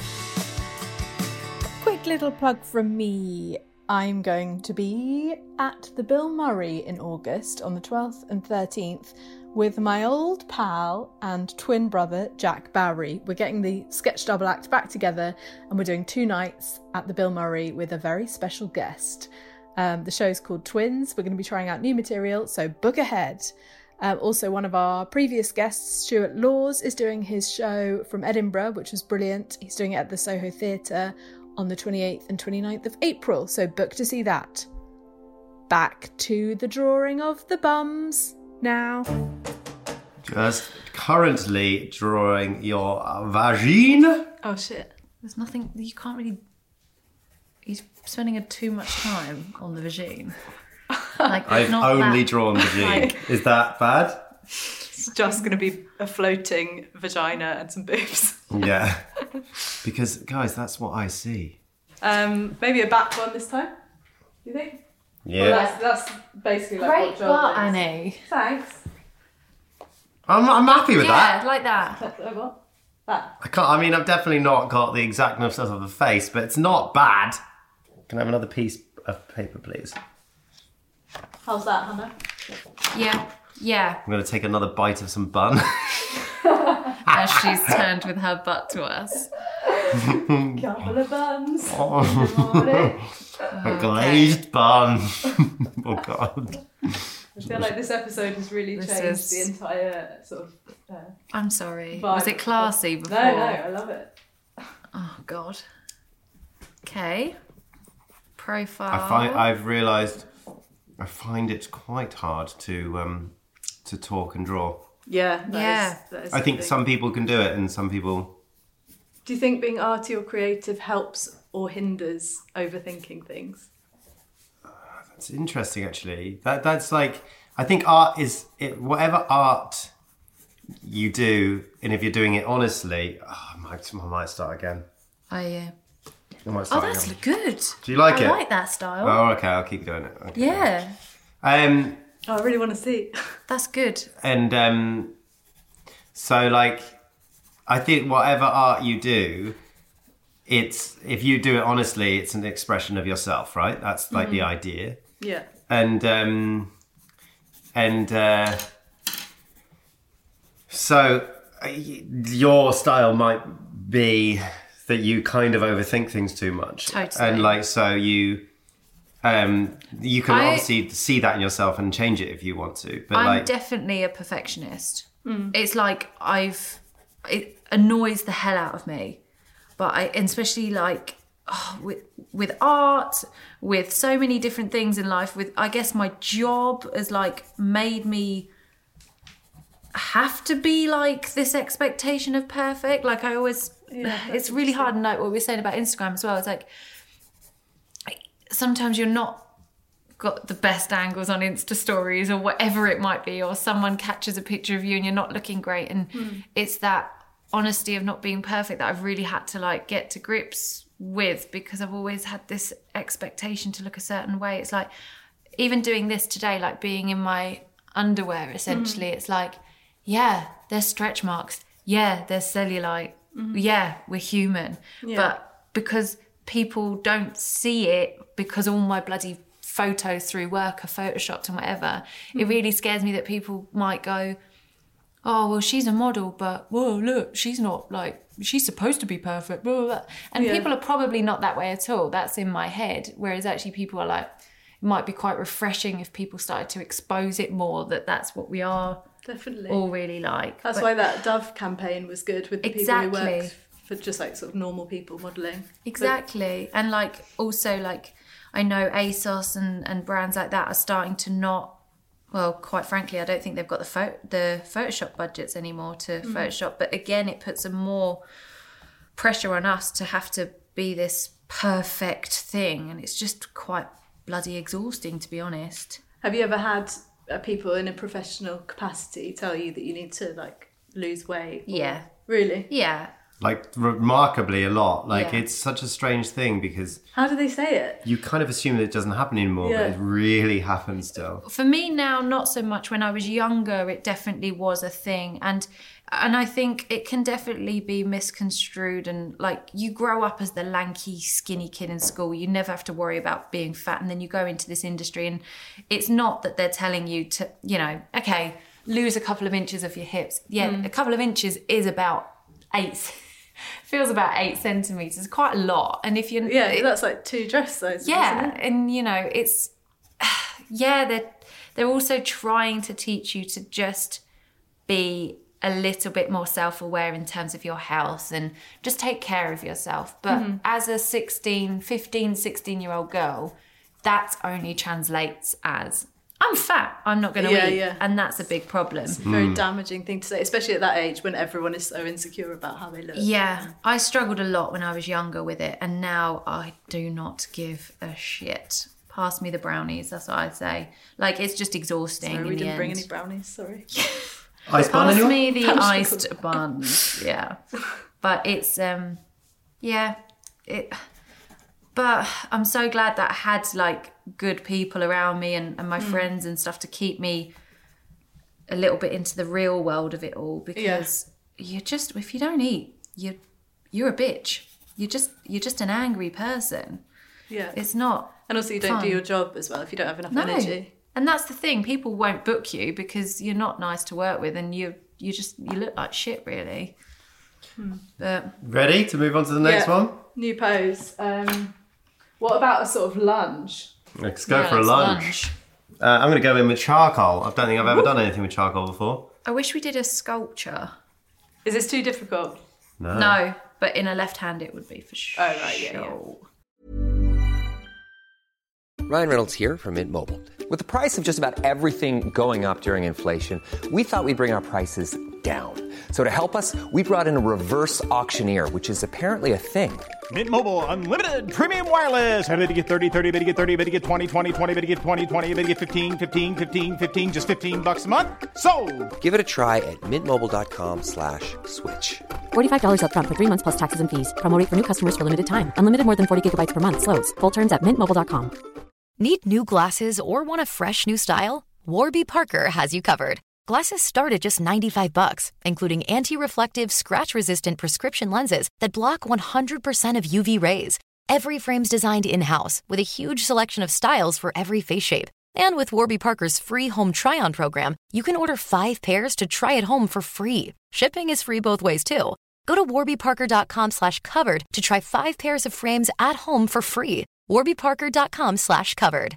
Quick little plug from me. I'm going to be at the Bill Murray in August on the twelfth and thirteenth with my old pal and twin brother Jack Bowery. We're getting the sketch double act back together and we're doing two nights at the Bill Murray with a very special guest. Um, the show's called Twins. We're going to be trying out new material, so book ahead. Um, also, one of our previous guests, Stuart Laws, is doing his show from Edinburgh, which was brilliant. He's doing it at the Soho Theatre on the twenty-eighth and twenty-ninth of April, so book to see that. Back to the drawing of the bums now. Just currently drawing your vagine. Oh, shit. There's nothing. You can't really. He's spending a too much time on the vagine. Like there's I've not only that, drawn vagine. like- Is that bad? It's just going to be a floating vagina and some boobs. Yeah. Because, guys, that's what I see. Um, maybe a back one this time. You think? Yeah. Well, that's, that's basically like Great what Joel butt, is. Annie. Thanks. I'm, I'm happy with Yeah, that. like that. That's what I want. That. I can't. I mean, I've definitely not got the exactness of the face, but it's not bad. Can I have another piece of paper, please? How's that, Hannah? Yeah, yeah. I'm going to take another bite of some bun. As she's turned with her butt to us. Couple of buns. A glazed bun. Oh, God. I feel like this episode has really This changed is- the entire sort of. Uh, I'm sorry. vibe. Was it classy before? No, no, I love it. Oh God. Okay. Profile. I find I've realised I find it quite hard to um, to talk and draw. Yeah, that Yeah. is- that is I the think thing. some people can do it, and some people. Do you think being arty or creative helps or hinders overthinking things? It's interesting, actually. That that's like I think art is it, whatever art you do, and if you're doing it honestly, oh, I might I might start again. Oh yeah. I might Oh, start that's again. good. Do you like I it? like that style. Oh, okay. I'll keep doing it. Okay. Yeah, Um, Oh, I really want to see. that's good. and um, so like, I think whatever art you do, it's if you do it honestly, it's an expression of yourself, right? That's like the idea. Yeah. And um, and uh, so uh, y- your style might be that you kind of overthink things too much, Totally. and like so you. Um, you can I- obviously see that in yourself and change it if you want to, but I'm like, definitely a perfectionist. It's like I've it annoys the hell out of me, but I and especially like oh, with with art, with so many different things in life. With I guess my job has like made me have to be like this expectation of perfect. Like I always, it's really hard. And like what we were saying about Instagram as well. It's like sometimes you're not got the best angles on Insta stories or whatever it might be, or someone catches a picture of you and you're not looking great, and it's that honesty of not being perfect that I've really had to like get to grips with, because I've always had this expectation to look a certain way. It's like even doing this today, like being in my underwear essentially, it's like, yeah, there's stretch marks, yeah, there's cellulite, yeah, we're human. Yeah. But because people don't see it, because all my bloody photos through work are photoshopped and whatever, mm. it really scares me that people might go, oh, well, she's a model, but, whoa, look, she's not, like, she's supposed to be perfect. Blah, blah, blah. And yeah. people are probably not that way at all. That's in my head. Whereas actually people are like, it might be quite refreshing if people started to expose it more, that that's what we are definitely all really like. That's but, why that Dove campaign was good with the exactly. people who worked for just like sort of normal people modelling. Exactly. But, and like also like I know ASOS and, and brands like that are starting to not, well, quite frankly, I don't think they've got the pho- the Photoshop budgets anymore to mm. Photoshop. But again, it puts a more pressure on us to have to be this perfect thing. And it's just quite bloody exhausting, to be honest. Have you ever had uh, people in a professional capacity tell you that you need to like lose weight? Or... Yeah. Really? Yeah. Like remarkably a lot. Like yeah. it's such a strange thing because... How do they say it? You kind of assume that it doesn't happen anymore, yeah. but it really happens still. For me now, not so much. When I was younger, it definitely was a thing. And and I think it can definitely be misconstrued. And like you grow up as the lanky, skinny kid in school. You never have to worry about being fat. And then you go into this industry and it's not that they're telling you to, you know, okay, lose a couple of inches of your hips. Yeah, mm. a couple of inches is about eight feels about eight centimeters, quite a lot. And if you're yeah, it, that's like two dress sizes. Yeah, isn't it? and you know, it's yeah, they're they're also trying to teach you to just be a little bit more self-aware in terms of your health and just take care of yourself. But mm-hmm. as a sixteen, fifteen, sixteen year old girl, that only translates as I'm fat, I'm not going to yeah, eat. Yeah. And that's a big problem. It's a very mm. damaging thing to say, especially at that age when everyone is so insecure about how they look. Yeah, I struggled a lot when I was younger with it. And now I do not give a shit. Pass me the brownies, that's what I say. Like, it's just exhausting. Sorry, in we the didn't end. bring any brownies, sorry. Iced bun, Pass anyone? me the iced buns, yeah. But it's, um, yeah, it... But I'm so glad that I had like good people around me and, and my mm. friends and stuff to keep me a little bit into the real world of it all, because yeah. you just, if you don't eat, you you're a bitch. You're just you're just an angry person. Yeah. It's not And also you don't fun. do your job as well if you don't have enough no. energy. And that's the thing, people won't book you because you're not nice to work with and you you just you look like shit really. Hmm. But ready to move on to the next yeah. one? New pose. Um What about a sort of lunge? Let's go yeah, for a lunge. lunge. Uh, I'm going to go in with charcoal. I don't think I've ever done anything with charcoal before. I wish we did a sculpture. Is this too difficult? No. No, but in a left hand it would be for sure. Oh, right, yeah, yeah. Ryan Reynolds here from Mint Mobile. With the price of just about everything going up during inflation, we thought we'd bring our prices down. So to help us, we brought in a reverse auctioneer, which is apparently a thing. Mint Mobile Unlimited Premium Wireless. How to get thirty, thirty, how to get thirty, how to get twenty, twenty, twenty, how to get twenty, twenty, how to get fifteen, fifteen, fifteen, fifteen, just fifteen bucks a month? Sold! Give it a try at mintmobile.com slash switch. forty-five dollars up front for three months plus taxes and fees. Promo rate for new customers for limited time. Unlimited more than forty gigabytes per month. Slows full terms at mint mobile dot com. Need new glasses or want a fresh new style? Warby Parker has you covered. Glasses start at just ninety-five bucks, including anti-reflective, scratch-resistant prescription lenses that block one hundred percent of U V rays. Every frame's designed in-house with a huge selection of styles for every face shape. And with Warby Parker's free home try-on program, you can order five pairs to try at home for free. Shipping is free both ways, too. Go to warbyparker.com slash covered to try five pairs of frames at home for free. warbyparker.com slash covered.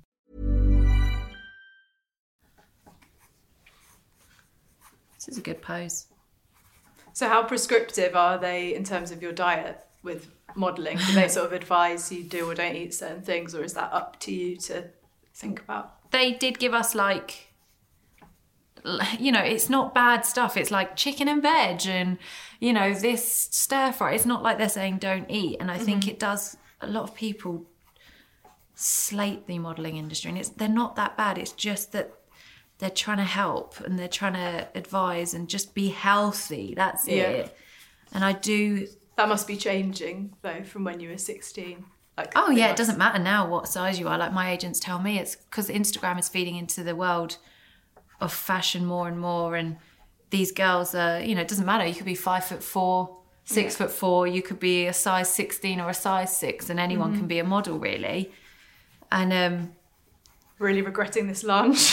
This is a good pose. So how prescriptive are they in terms of your diet with modelling? Do they sort of advise you do or don't eat certain things, or is that up to you to think about? They did give us like, you know, it's not bad stuff. It's like chicken and veg and, you know, this stir fry. It's not like they're saying don't eat. And I think mm-hmm. it does, a lot of people slate the modelling industry and it's they're not that bad. It's just that they're trying to help and they're trying to advise and just be healthy. That's yeah. it. And I do... That must be changing, though, from when you were sixteen. Like, oh, yeah, must... it doesn't matter now what size you are. Like, my agents tell me it's because Instagram is feeding into the world of fashion more and more. And these girls are, you know, it doesn't matter. You could be five foot four, six yeah. foot four. You could be a size sixteen or a size six, and anyone mm-hmm. can be a model, really. And, um... Really regretting this lunch.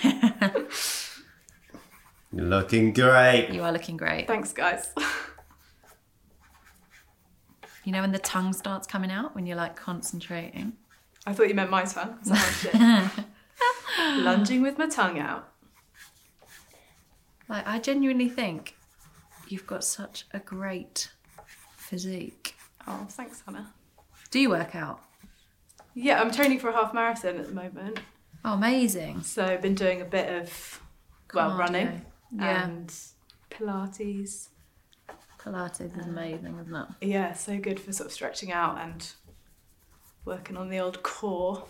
You're looking great. You are looking great. Thanks, guys. You know when the tongue starts coming out when you're like concentrating? I thought you meant my tongue. So I lunging with my tongue out. Like, I genuinely think you've got such a great physique. Oh, thanks, Hannah. Do you work out? Yeah, I'm training for a half marathon at the moment. Oh, amazing. So I've been doing a bit of, well, Cardio. running Yeah. and Pilates. Pilates is amazing, isn't it? Yeah, so good for sort of stretching out and working on the old core.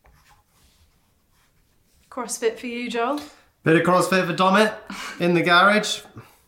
CrossFit for you, Joel? Bit of CrossFit for Domit in the garage.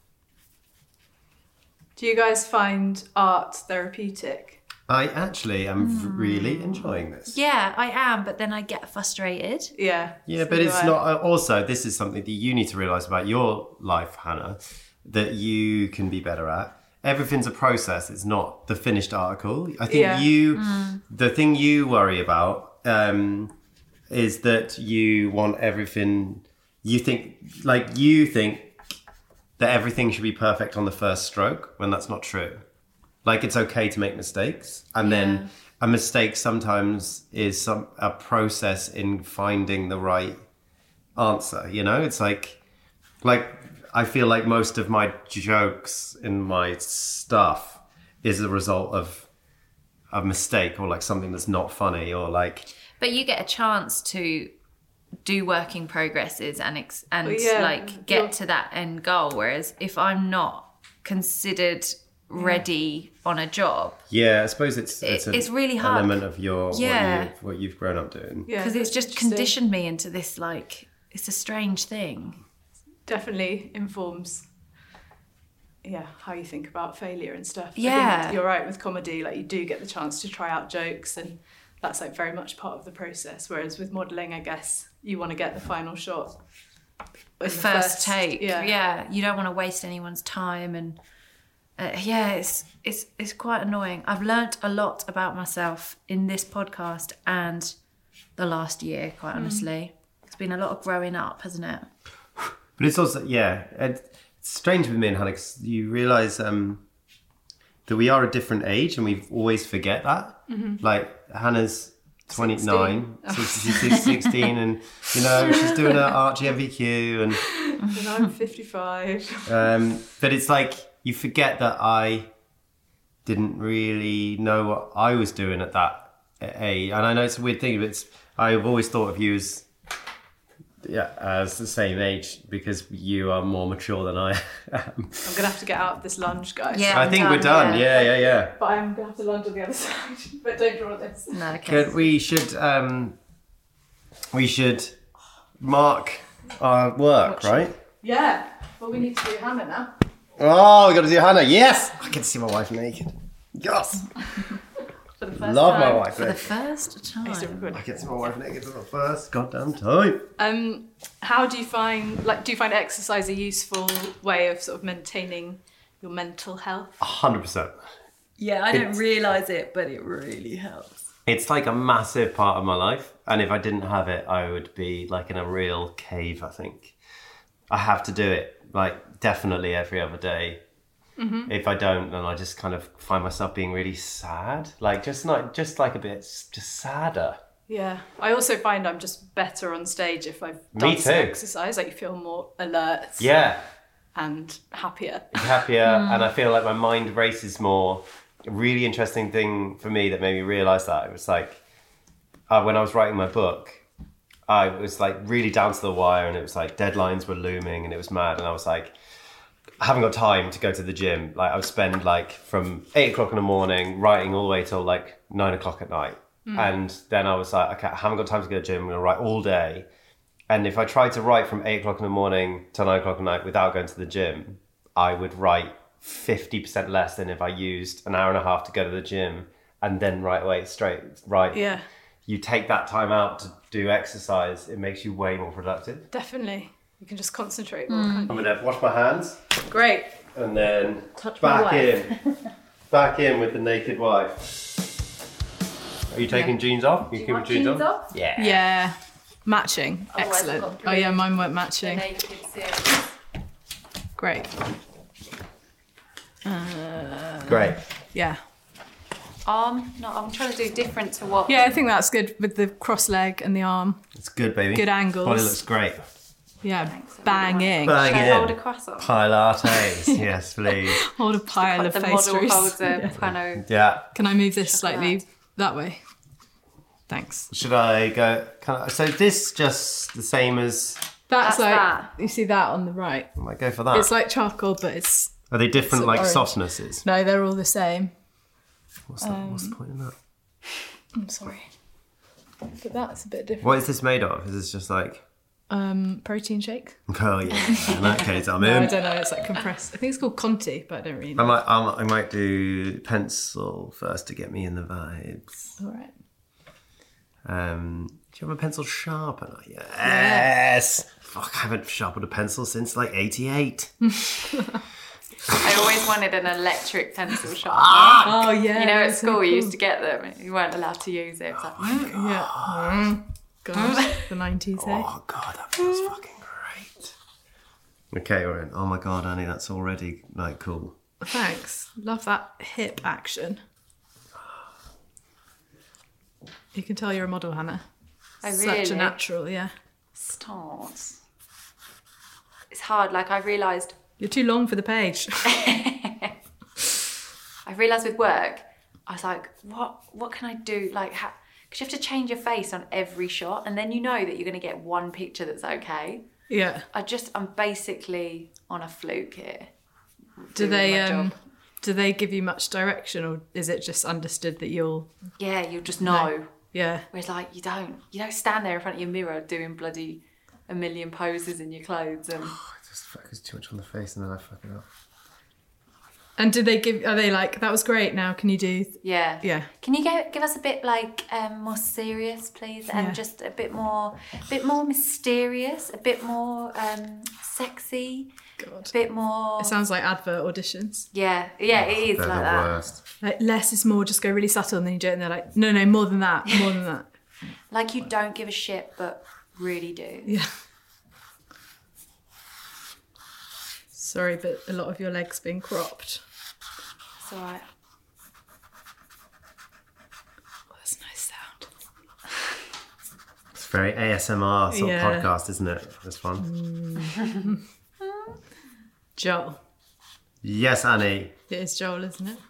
Do you guys find art therapeutic? I actually am Mm. really enjoying this. Yeah, I am, but then I get frustrated. Yeah. Yeah, so but do it's I. not. Also, this is something that you need to realise about your life, Hannah, that you can be better at. Everything's a process. It's not the finished article. I think Yeah. you, Mm. the thing you worry about um, is that you want everything. You think, like you think that everything should be perfect on the first stroke when that's not true. Like it's okay to make mistakes, and Yeah. then a mistake sometimes is some a process in finding the right answer. You know, it's like, like I feel like most of my jokes in my stuff is a result of a mistake or like something that's not funny or like. But you get a chance to do working progresses and ex- and Well, yeah, like get you're- to that end goal. Whereas if I'm not considered ready on a job, Yeah, I suppose it's it's, It- an it's really hard. element of your Yeah. what, you've, what you've grown up doing. Yeah, because it's that's just interesting. conditioned me into this like it's a strange thing. Definitely informs, yeah, how you think about failure and stuff. I Yeah. think you're right with comedy. Like you do get the chance to try out jokes, and that's like very much part of the process. Whereas with modelling, I guess you want to get the final shot. in the First, take, Yeah. yeah. You don't want to waste anyone's time, and uh, yeah, it's it's it's quite annoying. I've learnt a lot about myself in this podcast and the last year. Quite honestly, it's been a lot of growing up, hasn't it? But it's also, yeah, it's strange with me and Hannah, 'cause you realise um, that we are a different age and we always forget that. Mm-hmm. Like, Hannah's twenty-nine, so she's sixteen, and, you know, she's doing her Archie M V Q, and... And I'm fifty-five. Um, but it's like, you forget that I didn't really know what I was doing at that age. And I know it's a weird thing, but it's, I've always thought of you as... Yeah, as the same age because you are more mature than I am. I'm gonna have to get out of this lunge, guys. Yeah. I I'm think we're done, done. yeah. Yeah, yeah, yeah. But I'm gonna have to lunge on the other side. But don't draw this. No, okay. Good. We should um, we should mark our work, right? Yeah. Well, we need to do Hannah now. Oh, we got to do Hannah. Yes, I can see my wife naked. Yes, For the first love my time. wife For the naked. first time. I can see my wife naked for the first goddamn time. Um, how do you find like do you find exercise a useful way of sort of maintaining your mental health? A hundred percent. Yeah, I don't It's- realise it, but it really helps. It's like a massive part of my life, and if I didn't have it, I would be like in a real cave. I think I have to do it like definitely every other day. Mm-hmm. If I don't, then I just kind of find myself being really sad, like just not just like a bit just sadder. Yeah. I also find I'm just better on stage if I've Me done some too. exercise. Like you feel more alert Yeah, and happier. happier, and I feel like my mind races more. A really interesting thing for me that made me realise that it was like uh, when I was writing my book, I was like really down to the wire, and it was like deadlines were looming, and it was mad, and I was like, I haven't got time to go to the gym. Like I would spend like from eight o'clock in the morning writing all the way till like nine o'clock at night. Mm. And then I was like, okay, I haven't got time to go to the gym. I'm going to write all day. And if I tried to write from eight o'clock in the morning till nine o'clock at night without going to the gym, I would write fifty percent less than if I used an hour and a half to go to the gym and then right away straight right. Yeah. You take that time out to do exercise, it makes you way more productive. Definitely. You can just concentrate more. Mm. can't I'm you? going to wash my hands. Great. And then Touch my back wife. in. Back in with the naked wife. Are you taking jeans off? You keeping jeans, on? off? Yeah. Yeah. Matching. Otherwise I've Excellent. got Oh yeah, blue. mine weren't The matching. naked series. Great. Great. Yeah. Arm. No, I'm trying to do different to what. Yeah, I think that's good with the cross leg and the arm. It's good, baby. Good angles. Body looks great. Yeah, Thanks, I banging. Bang Should I it hold in. a croissant? Pie lattes. Yes, please. Hold a pile of The pastries. model holds a Yeah. pano. Yeah. Can I move this Chocolate. slightly that way? Thanks. Should I go? Can I, so this just the same as. That's, That's like that. you see that on the right. I might go for that. It's like charcoal, but it's Are they different, it's like orange. softnesses? No, they're all the same. What's the, what's the point in that? I'm sorry, but that's a bit different. What is this made of? Is this just like? Um, protein shake. Oh yeah. In that case, I'm No, I in. don't know. It's like compressed. I think it's called Conti, but I don't really know. I might, I might, I might do pencil first to get me in the vibes. All right. Um, do you have a pencil sharpener? Yes. Fuck, I haven't sharpened a pencil since like eighty-eight. I always wanted an electric pencil sharpener. Oh yeah. You know, at that's so school you cool. used to get them. You weren't allowed to use it. It was like, Yeah. Mm. God, the nineties, eh? Oh god, that feels fucking great. Okay, we're in. Oh my god, Annie, that's already like cool. Thanks. Love that hip action. You can tell you're a model, Hannah. Oh, Such a really? natural, yeah. stars. It's hard. Like I realised. You're too long for the page. I realised with work, I was like, what? What can I do? Like, because you have to change your face on every shot, and then you know that you're going to get one picture that's okay. Yeah. I just, I'm basically on a fluke here. Do doing they my um job. do they give you much direction, or is it just understood that you'll Yeah, you just know. Yeah. Whereas like you don't, you don't stand there in front of your mirror doing bloody a million poses in your clothes and. I just focus too much on the face and then I fuck it up. And did they give are they like that was great, now can you do Yeah. Yeah. Can you give, give us a bit like um, more serious, please, and Yeah. just a bit more, a bit more mysterious, a bit more um, sexy, God. a bit more. It sounds like advert auditions. Yeah, yeah, it is They're like the that. worst. Like less is more, just go really subtle and then you do it and they're like, no, no, more than that, more than that. Like you don't give a shit, but really do. Yeah. Sorry, but a lot of your legs being cropped. It's all right. Oh, that's a nice sound. It's very A S M R sort Yeah. of podcast, isn't it? This one. Joel. Yes, Annie. It is Joel, isn't it?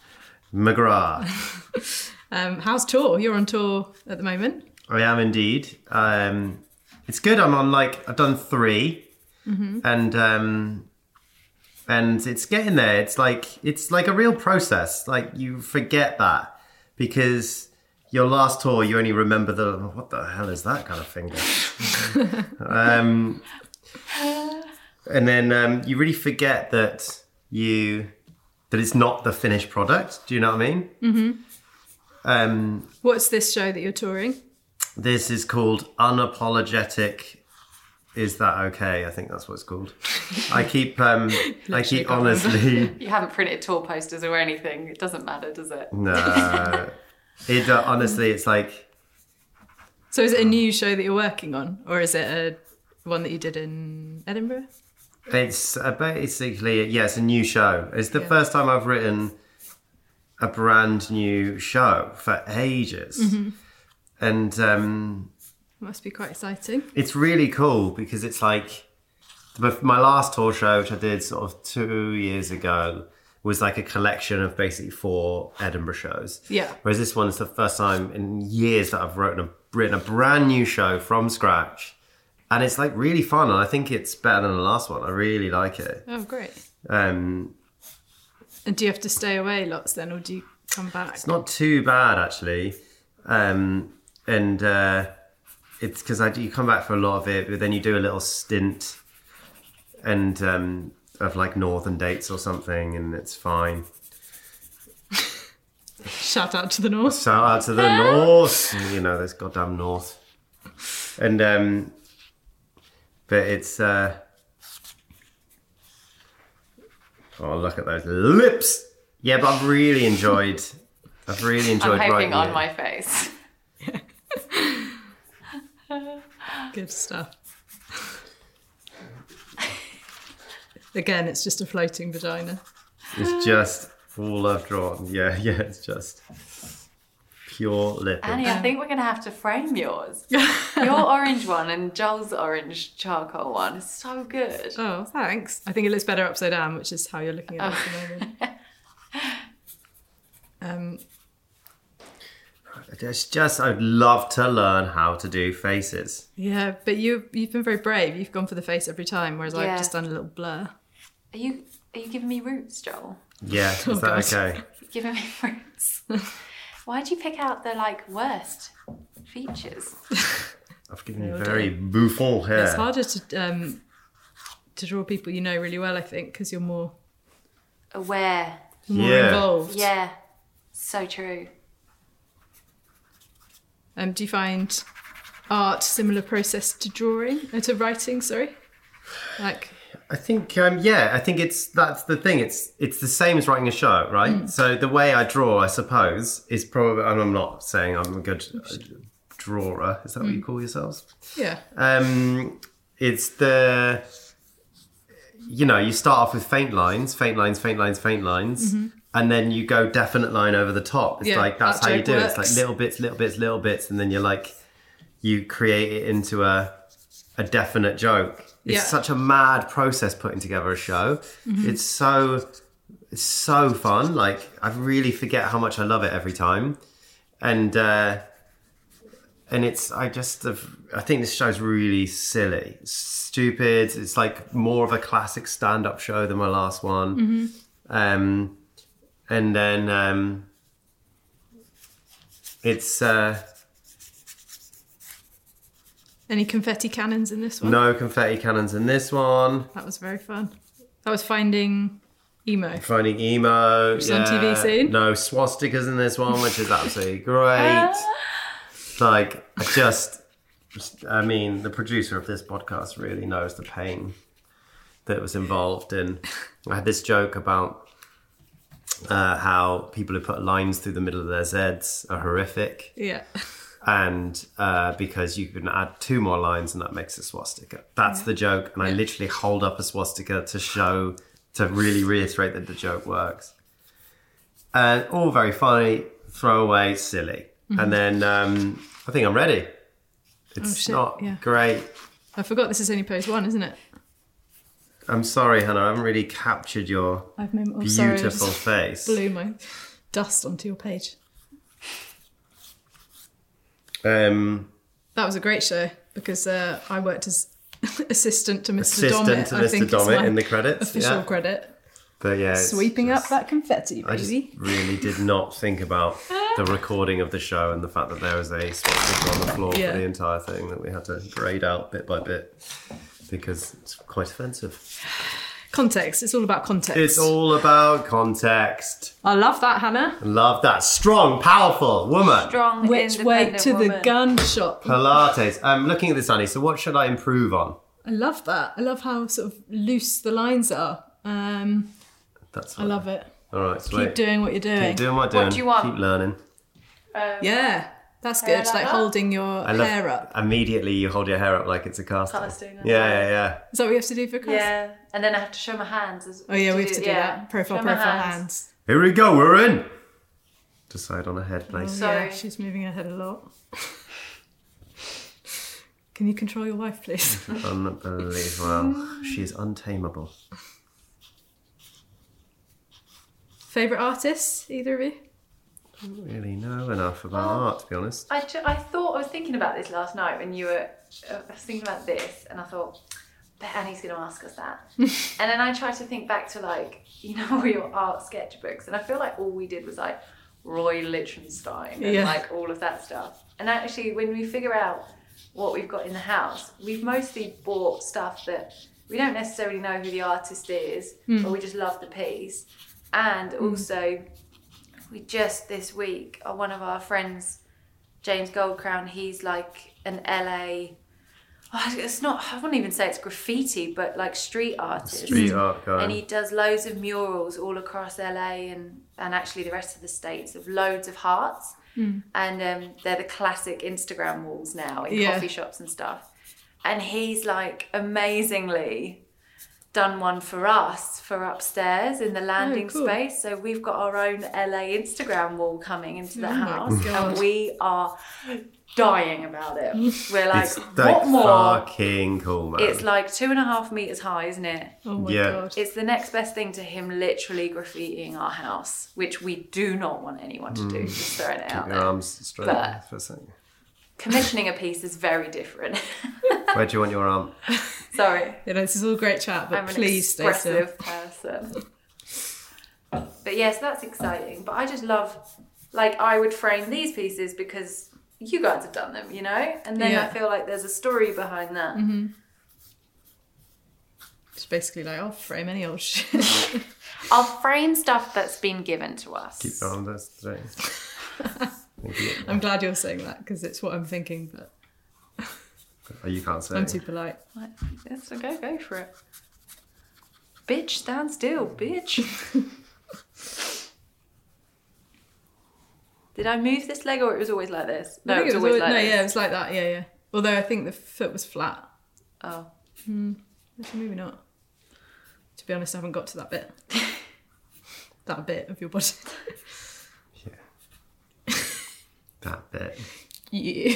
McGrath. Um, how's tour? You're on tour at the moment. I am indeed. Um, it's good. I'm on like I've done three, Mm-hmm. and um, and it's getting there. It's like it's like a real process. Like you forget that because your last tour, you only remember the what the hell is that kind of finger, um, and then um, you really forget that you that it's not the finished product. Do you know what I mean? Mm-hmm. Um, What's this show that you're touring? This is called Unapologetic. Is that okay? I think that's what it's called. I keep, um, I keep can't honestly. You haven't printed tour posters or anything. It doesn't matter, does it? No, it uh, honestly, it's like So is it a new show that you're working on, or is it a one that you did in Edinburgh? it's uh, basically yeah, it's a new show. It's the Yeah. first time I've written a brand new show for ages, Mm-hmm. and um, Must be quite exciting. it's really cool because it's like my last tour show, which I did sort of two years ago, was like a collection of basically four Edinburgh shows. Yeah. Whereas this one is the first time in years that I've written a, written a brand new show from scratch. And it's like really fun. And I think it's better than the last one. I really like it. Oh, great. Um, And do you have to stay away lots then, or do you come back? It's not too bad actually, um, and uh, it's because you come back for a lot of it, but then you do a little stint, and um, of like northern dates or something, and it's fine. Shout out to the north. Shout out to the north, you know, this goddamn north, and um, but it's. Uh, oh, look at those lips! Yeah, but I've really enjoyed. I've really enjoyed I'm hoping writing on it. my face. Good stuff. Again, it's just a floating vagina. It's just all I've drawn. Yeah, yeah, it's just pure lippage. Annie, I think we're going to have to frame yours. Your orange one and Joel's orange charcoal one is so good. Oh, thanks. I think it looks better upside down, which is how you're looking at it at the moment. Um, It's just, I'd love to learn how to do faces. yeah, but you, you've been very brave. You've gone for the face every time, whereas Yeah. I've just done a little blur. Are you are you giving me roots, Joel? Yeah, is Oh, that God. okay? You're giving me roots. Why'd you pick out the like worst features? I've given you Well very done. bouffant hair. It's harder to um, to draw people you know really well, I think, because you're more, Aware. more Yeah. involved. Yeah. So true. Um, do you find art similar process to drawing, uh, to writing? Sorry, like I think, um, yeah, I think it's that's the thing. It's it's the same as writing a show, right? Mm. So the way I draw, I suppose, is probably. And I'm not saying I'm a good uh, drawer. Is that what you call yourselves? yeah, Um, it's the, you know, you start off with faint lines, faint lines, faint lines, faint lines, and then you go definite line over the top. It's Yeah, like that's that how you joke do it. It's works. like little bits, little bits, little bits, and then you're like, you create it into a a definite joke. It's Yeah. such a mad process putting together a show. Mm-hmm. It's so it's so fun. Like I really forget how much I love it every time, and uh, and it's I just I think this show's really silly, it's stupid. It's like more of a classic stand-up show than my last one, Mm-hmm. um, and then um, it's. Uh, any confetti cannons in this one? No confetti cannons in this one. That was very fun. That was Finding Emo. Finding Emo. Which is on T V yeah. soon. No swastikas in this one, which is absolutely great. Like, I just, I mean, the producer of this podcast really knows the pain that was involved in. I had this joke about uh, how people who put lines through the middle of their Zs are horrific. Yeah. And uh, because you can add two more lines and that makes a swastika. That's the joke. And I literally hold up a swastika to show, to really reiterate that the joke works. And all very funny, throwaway, silly. Mm-hmm. And then um, I think I'm ready. It's Oh, shit, not yeah. great. I forgot this is only page one, isn't it? I'm sorry, Hannah. I haven't really captured your I've made, oh, sorry, I beautiful just face. blew my dust onto your page. Um, That was a great show because uh, I worked as assistant to Mister Assistant Dommett. to I Mister think it's Dommett my in the credits, Official yeah. credit. but yeah, it's Sweeping just- up that confetti, I just baby. really did not think about the recording of the show and the fact that there was a swastika on the floor Yeah. for the entire thing that we had to grade out bit by bit because it's quite offensive. Context. It's all about context. It's all about context. I love that, Hannah. Love that. Strong, powerful woman. Strong, Which way independent to the woman. gun shop? Pilates. I'm looking at this, Annie. So what should I improve on? I love that. I love how sort of loose the lines are. Um, That's I love it. All right, Keep sweet. doing what you're doing. Keep doing what I'm doing. What do you want? Keep learning. Yeah, that's Hair good. like Like that? holding your I love hair up. Immediately you hold your hair up like it's a casting. Casting, I Yeah, love yeah, it. yeah. Is that what we have to do for class? Yeah, and then I have to show my hands. As, Oh yeah, we have do- to do yeah. that. Profile, Show my profile, hands. Here we go, we're in. Decide on a head, please. Sorry. Yeah, she's moving her head a lot. Can you control your wife, please? Unbelievable. She's untamable. Favourite artists, either of you? I don't really know enough about Well, art, to be honest. I, ju- I thought I was thinking about this last night when you were. Uh, I was thinking about this, and I thought, bet Annie's going to ask us that. And then I tried to think back to like you know all your art sketchbooks, and I feel like all we did was like Roy Lichtenstein and Yeah. like all of that stuff. And actually, when we figure out what we've got in the house, we've mostly bought stuff that we don't necessarily know who the artist is, but we just love the piece. And also, we just this week, uh, one of our friends, James Goldcrown, he's like an L A, oh, it's not, I wouldn't even say it's graffiti, but like street artist. Street art guy. And he does loads of murals all across L A and, and actually the rest of the States of loads of hearts. Mm. And um, they're the classic Instagram walls now in Yeah. coffee shops and stuff. And he's like amazingly done one for us for upstairs in the landing Oh, cool. space. So we've got our own L A Instagram wall coming into the Oh my house, God. and we are dying about it. We're like, It's what like more? fucking cool, man. It's like two and a half meters high, isn't it? Oh my Yeah. god. It's the next best thing to him literally graffitiing our house, which we do not want anyone to do. Just throwing it out Your there. arms straight But- for a second. Commissioning a piece is very different. Where do you want your arm? Sorry. You know, this is all great chat, but I'm an please stay still. expressive person. But yes, that's exciting. But I just love, like, I would frame these pieces because you guys have done them, you know? And then Yeah. I feel like there's a story behind that. Mm-hmm. It's basically like, I'll frame any old shit. I'll frame stuff that's been given to us. Keep your arm there straight. Thank you. I'm glad you're saying that because it's what I'm thinking, but Oh, you can't say. I'm too polite. Like, yes, so go, go for it. Bitch, stand still, bitch. Did I move this leg or it was always like this? No, I think it was always like no, this. yeah, it was like that. Yeah, yeah. Although I think the foot was flat. Oh. Hmm. Actually, maybe not. To be honest, I haven't got to that bit. That bit of your body. That bit. Yeah.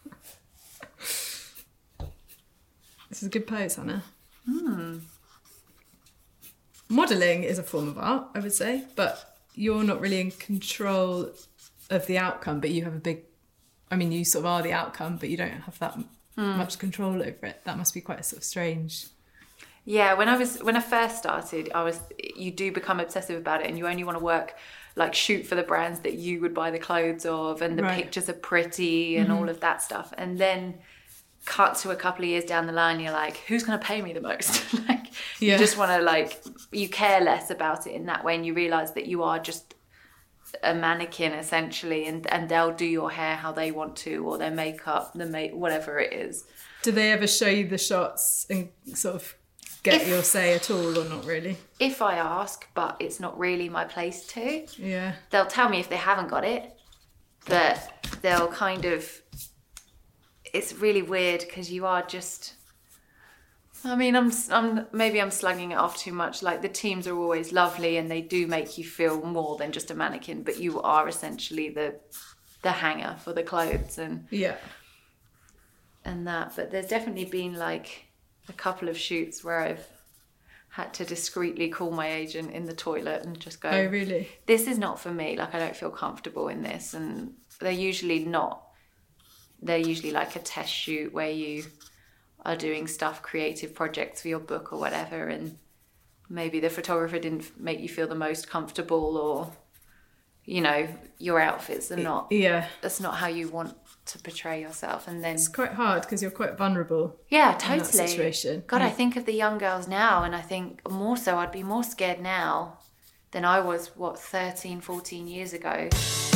This is a good pose, Hannah. Hmm. Modelling is a form of art, I would say, but you're not really in control of the outcome, but you have a big, I mean, you sort of are the outcome, but you don't have that Mm. much control over it. That must be quite sort of strange. Yeah, when I was when I first started, I was you do become obsessive about it, and you only want to work like shoot for the brands that you would buy the clothes of, and the Right. pictures are pretty and Mhm. all of that stuff. And then cut to a couple of years down the line, you're like, who's going to pay me the most? Like, Yeah. you just want to like you care less about it in that way, and you realise that you are just a mannequin essentially, and and they'll do your hair how they want to, or their makeup, the make whatever it is. Do they ever show you the shots and sort of get If- your say at all, or not really? If I ask, but it's not really my place to. Yeah. They'll tell me if they haven't got it, but they'll kind of. It's really weird because you are just. I mean, I'm, I'm maybe I'm slugging it off too much. Like the teams are always lovely and they do make you feel more than just a mannequin, but you are essentially the, the hanger for the clothes and Yeah. and that. But there's definitely been like a couple of shoots where I've had to discreetly call my agent in the toilet and just go, Oh, really? this is not for me. Like, I don't feel comfortable in this. And they're usually not. They're usually like a test shoot where you are doing stuff, creative projects for your book or whatever. And maybe the photographer didn't make you feel the most comfortable, or, you know, your outfits are not. Yeah. That's not how you want to portray yourself. And then It's quite hard because you're quite vulnerable. yeah, in totally. that situation. God, I Yeah. think of the young girls now, and I think more so I'd be more scared now than I was, what, thirteen, fourteen years ago.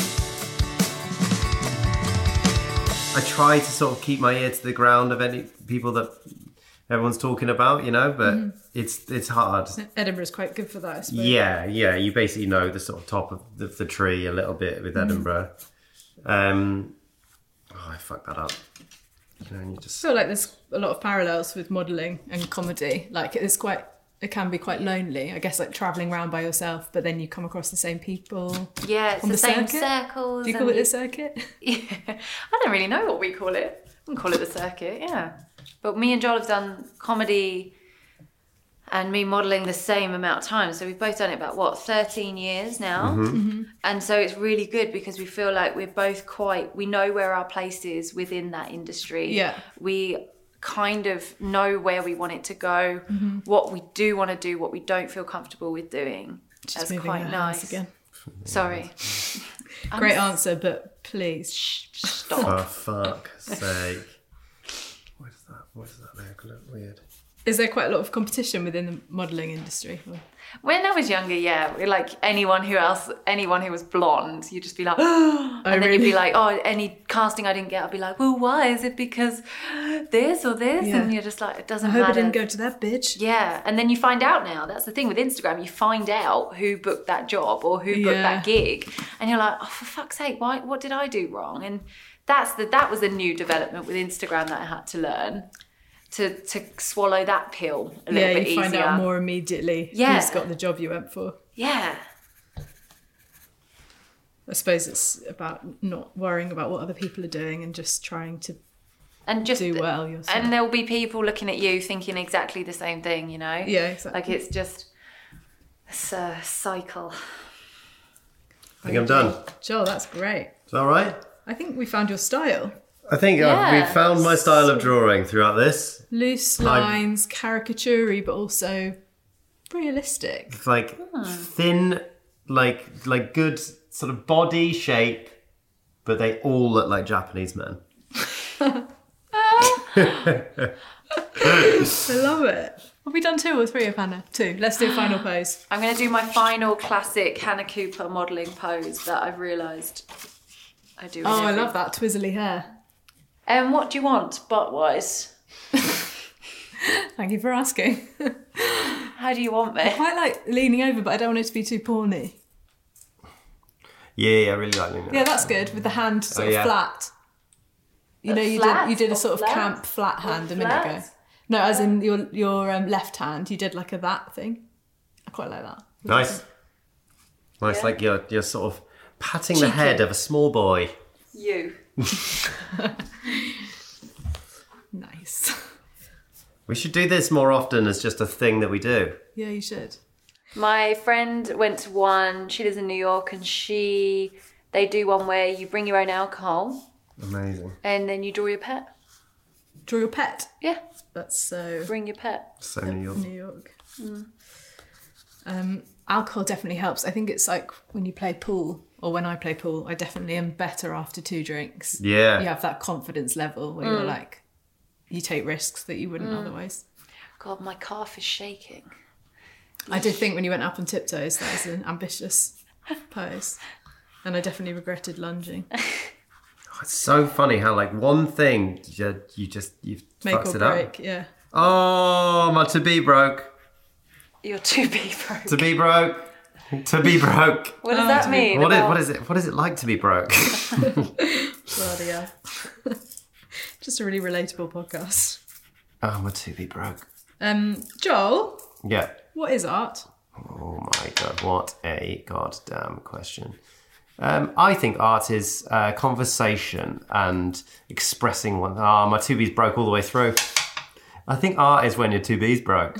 I try to sort of keep my ear to the ground of any people that everyone's talking about, you know, but Mhm. it's it's hard. Edinburgh's quite good for that, I suppose. Yeah, yeah. You basically know the sort of top of the, the tree a little bit with Mhm. Edinburgh. Um, oh, I fucked that up. You know, and you I just feel like there's a lot of parallels with modelling and comedy. Like it's quite, it can be quite lonely. I guess like travelling around by yourself, but then you come across the same people. Yeah, it's on the, same circuit. circles. Do you call and it the circuit? Yeah, I don't really know what we call it. We call it the circuit, yeah. But me and Joel have done comedy and me modelling the same amount of time. So we've both done it about, what, thirteen years now? Mhm. Mhm. And so it's really good because we feel like we're both quite, we know where our place is within that industry. Yeah. We kind of know where we want it to go, Mhm. what we do want to do, what we don't feel comfortable with doing. Just That's moving quite her hands nice. again. Sorry. I'm Great s- answer, but please. Stop. for fuck's sake. What is that? What is that there? Look weird. Is there quite a lot of competition within the modelling industry? Or? When I was younger, yeah, like anyone who else, anyone who was blonde, you'd just be like, oh, and then really? you'd be like, oh, any casting I didn't get, I'd be like, well, why? Is it because this or this? Yeah. And you're just like, it doesn't I hope matter. I didn't go to that bitch. Yeah, and then you find out now. That's the thing with Instagram. You find out who booked that job or who booked Yeah. that gig, and you're like, oh, for fuck's sake, why? What did I do wrong? And that's the that was the new development with Instagram that I had to learn. To, to swallow that pill a little Yeah, bit you find easier. out more immediately Yeah. who's got the job you went for. Yeah. I suppose it's about not worrying about what other people are doing and just trying to And just do well yourself. And there'll be people looking at you thinking exactly the same thing, you know? Yeah, exactly. Like it's just it's a cycle. I think I'm done. Joel, that's great. Is that all right? I think we found your style. I think uh, Yeah. we've found my style of drawing throughout this. Loose lines, caricature-y, but also realistic. It's like thin, like like good sort of body shape, but they all look like Japanese men. I love it. Have we done two or three of Hannah? Two. Let's do a final pose. I'm going to do my final classic Hannah Cooper modelling pose that I've realised I do. in Oh, I every- love that twizzly hair. Um, what do you want, butt-wise? Thank you for asking. How do you want me? I quite like leaning over, but I don't want it to be too porny. Yeah, yeah, I really like doing that. Yeah, that's good, with the hand sort Oh, of yeah. flat. You know, you Flat did you did a or sort of flat? camp flat hand a minute flat? ago. No, as in your your um, left hand, you did like a that thing. I quite like that. Nice. Nice, Yeah. like you're, you're sort of patting the Cheeky. head of a small boy. You. Nice. We should do this more often as just a thing that we do. Yeah, you should. My friend went to one, she lives in New York, and she, they do one where you bring your own alcohol Amazing. and then you draw your pet. Draw your pet. Yeah, That's so bring your pet. So New York. New York. Um, alcohol definitely helps. I think it's like when you play pool, or when I play pool, I definitely am better after two drinks. Yeah. You have that confidence level where you're like, you take risks that you wouldn't otherwise. God, my calf is shaking. I did think when you went up on tiptoes, that was an ambitious pose. And I definitely regretted lunging. It's so funny how like one thing you, you just you've Make fucked or it up. break, yeah. Oh, my to be broke. You're too big broke. To be broke. To be broke. What does that mean? What is, about- what is it? What is it like to be broke? Bloody hell. Just a really relatable podcast. Oh, my to be broke. Um, Joel, Yeah. what is art? Oh my god, what a goddamn question. Um, I think art is uh, conversation and expressing one. Ah, my two B's broke all the way through. I think art is when your two B's broke.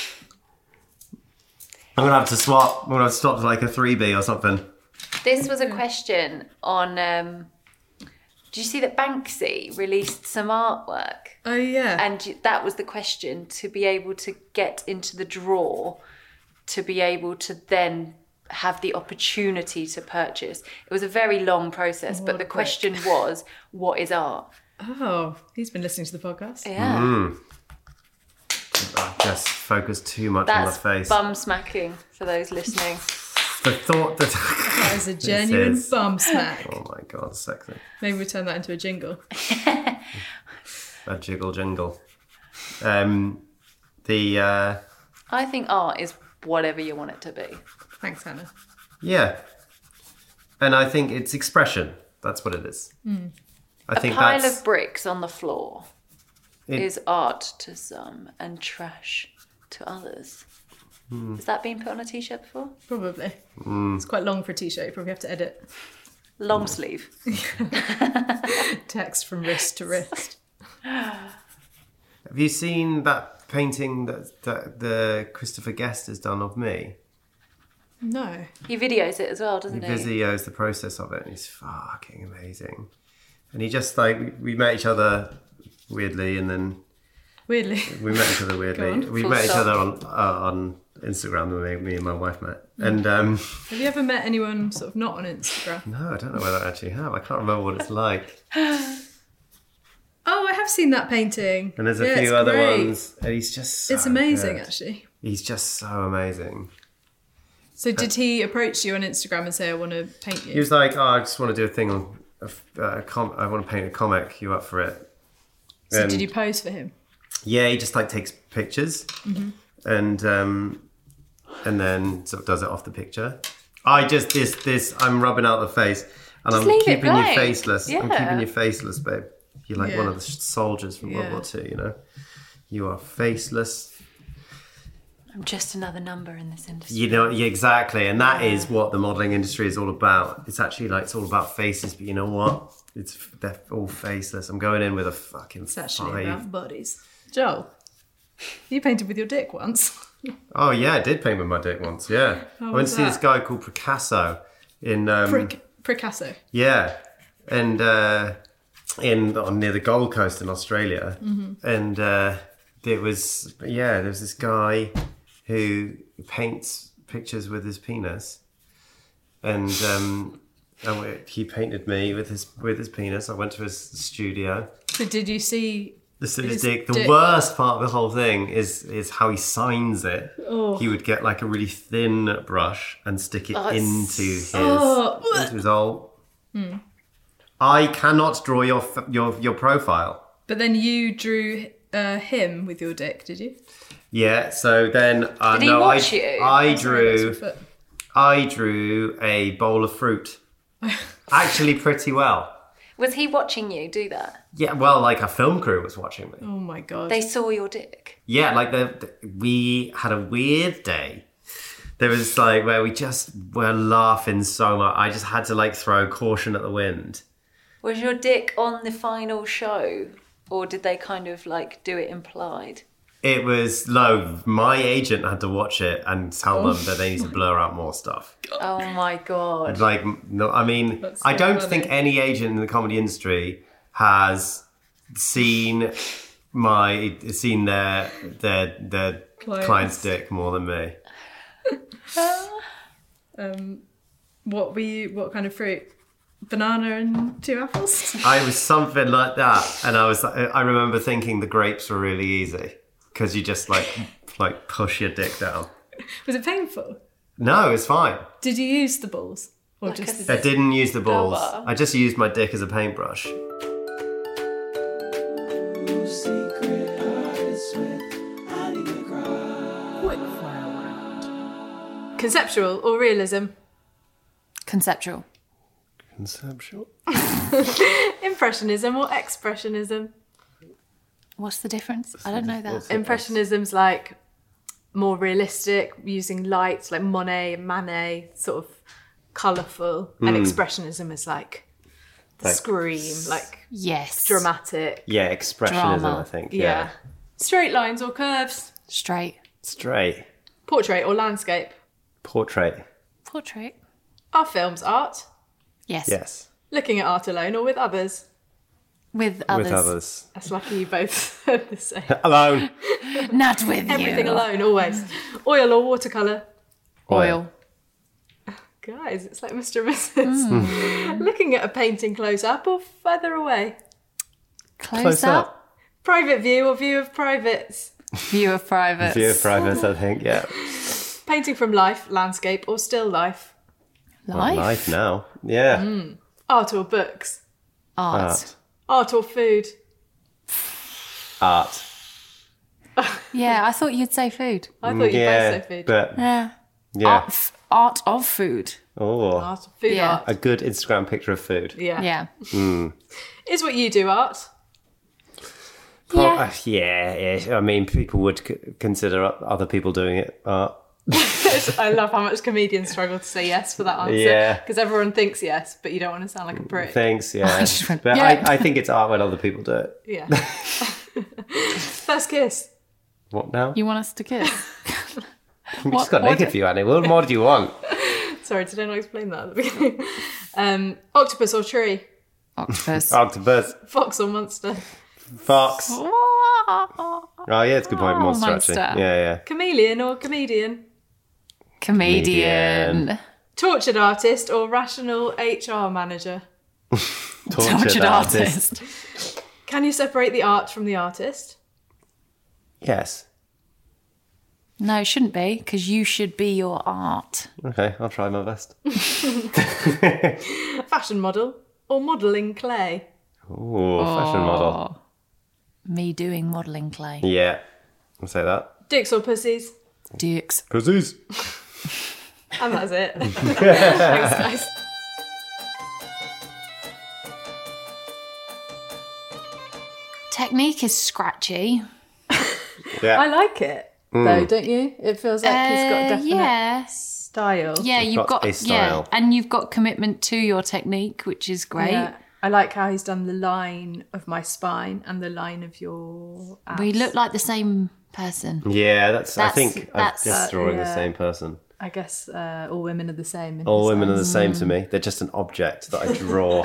I'm gonna have to swap. I'm gonna have to swap to like a three B or something. This was a question on. Um, did you see that Banksy released some artwork? Oh, yeah. And you- that was the question, to be able to get into the draw, to be able to then have the opportunity to purchase. It was a very long process, but the question was, what is art? Oh, he's been listening to the podcast. Yeah. I just focus too much That's on my face. bum smacking for those listening. The thought that That is a genuine is- bum smack. Oh my god, sexy. Maybe we turn that into a jingle. A jiggle jingle. Um, the uh, I think art is whatever you want it to be. Thanks, Hannah. yeah, and I think it's expression. That's what it is. I A think pile that's of bricks on the floor it- is art to some and trash to others. Has that been put on a t-shirt before? Probably. Mm. It's quite long for a t-shirt. You probably have to edit Long sleeve. text from wrist to wrist. Have you seen that painting that, that the Christopher Guest has done of me? No. He videos it as well, doesn't He he? videos the process of it, and he's fucking amazing. And he just like we, we met each other weirdly, and then Weirdly. we met each other weirdly. Go on. We Full met each stop. other on uh, on Instagram. The way me and my wife met, and um, Have you ever met anyone sort of not on Instagram? no, I don't know whether I actually have. I can't remember what it's like. Oh, I have seen that painting. And there's a Yeah, few it's other great. ones. And he's just so It's amazing, good. actually. He's just so amazing. So did he approach you on Instagram and say, I want to paint you? He was like, oh, I just want to do a thing on a, a com- I want to paint a comic. You up for it? So And did you pose for him? yeah, he just like takes pictures Mm-hmm. and um, and then sort of does it off the picture. I just this this I'm rubbing out the face and Just I'm leave it keeping you blank. faceless. I'm Yeah. keeping you faceless, babe. You're like Yeah. one of the soldiers from World Yeah. War Two. You know, you are faceless. I'm just another number in this industry. You know, yeah, exactly, and that is what the modelling industry is all about. It's actually like it's all about faces, but you know what? It's they're all faceless. I'm going in with a fucking It's actually five. about bodies. Joel, you painted with your dick once. Oh yeah, I did paint with my dick once. Yeah, How I went was to see this that? guy called Picasso in um, Pric- Picasso. yeah, and uh, in on near the Gold Coast in Australia, Mm-hmm. and uh, it was yeah, there was this guy who paints pictures with his penis, and um, and we- he painted me with his with his penis. I went to his studio. So did you see... This is his His dick. The dick. worst part of the whole thing is is how he signs it. Oh. He would get like a really thin brush and stick it Oh, it's- into his Oh. into his hole. I cannot draw your f- your your profile. But then you drew uh, him with your dick, did you? Yeah. So then, uh, Did he no, watch I you? I Sorry, that's your drew foot. I drew a bowl of fruit. Actually, pretty well. Was he watching you do that? Yeah. Well, like a film crew was watching me. Oh my God. They saw your dick. Yeah, like the, the we had a weird day. There was like where we just were laughing so much. I just had to like throw caution at the wind. Was your dick on the final show? Or did they kind of like do it implied? It was low. My agent had to watch it and tell them that they need to blur out more stuff. Oh my God. Like, no, I mean, That's I so don't funny. think any agent in the comedy industry has seen my seen their their their Clients. client's dick more than me. Um, what were you, what kind of fruit? Banana and two apples? I was something like that, and I was I remember thinking the grapes were really easy because you just like like push your dick down. Was it painful? No, it's fine. Did you use the balls? Or Like just a- the I dick? didn't use the balls. Rubber. I just used my dick as a paintbrush. Conceptual or realism? Conceptual. Conceptual. Impressionism or expressionism? What's the difference? I don't know that. Impressionism's like more realistic, using lights like Monet and Manet, sort of colourful. And expressionism is like the Like- scream, like Yes. dramatic. Yeah, expressionism. Drama. I think. Yeah. Yeah. Straight lines or curves? Straight. Straight. Portrait or landscape? Portrait. Portrait. Are films art? Yes. Yes. Looking at art alone or with others? With others. With others. That's lucky you both said the same. Alone. Not with Everything you. alone, always. Oil or watercolour? Oil. Guys, it's like Mister and Missus Looking at a painting close up or further away? Close, Close up. up. Private view or view of privates? View of private. View of privates, I think. Yeah. Painting from life, landscape or still life? Life. Life now. Yeah. Art or books? Art. Art. Art or food? Art. Yeah, I thought you'd say food. I thought you yeah. both said food. But Yeah. yeah. Art, f- art of food. Oh. Art, food Yeah. art. A good Instagram picture of food. Yeah. Yeah. Is what you do art? Oh, Yeah. uh, yeah, yeah. I mean, people would c- consider o- other people doing it art. I love how much comedians struggle to say yes for that answer. Yeah. Because everyone thinks yes, but you don't want to sound like a prick. Thanks, yeah. just went, but yeah. I, I think it's art when other people do it. Yeah. First kiss. What now? You want us to kiss? we what- just got what- naked for you, Annie. What more do you want? Sorry, did I not explain that at the beginning? um, octopus or tree? Octopus. Octopus. Fox or monster? Fox. Oh, yeah, it's a good point. Oh, Monster, monster. actually. Yeah, yeah. Chameleon or comedian? Comedian. Comedian. Tortured artist or rational H R manager? Tortured, Tortured artist. artist. Can you separate the art from the artist? Yes. No, it shouldn't be, because you should be your art. Okay, I'll try my best. Fashion model or modelling clay? Ooh, fashion model. Me doing modelling clay. Yeah, I'll say that. Dicks or pussies? Dicks. Pussies. And that's it. Thanks, guys. Technique is scratchy. Yeah. I like it, though, don't you? It feels like he's got Uh, definite yeah. style. Yeah, He's you've got got, a style. yeah, and you've got commitment to your technique, which is great. Yeah. I like how he's done the line of my spine and the line of your abs. We look like the same person. Yeah, that's, I That's- think I'm that's- just drawing the yeah. same person. I guess uh, all women are the same. In All his women are eyes. the same to me. They're just an object that I draw.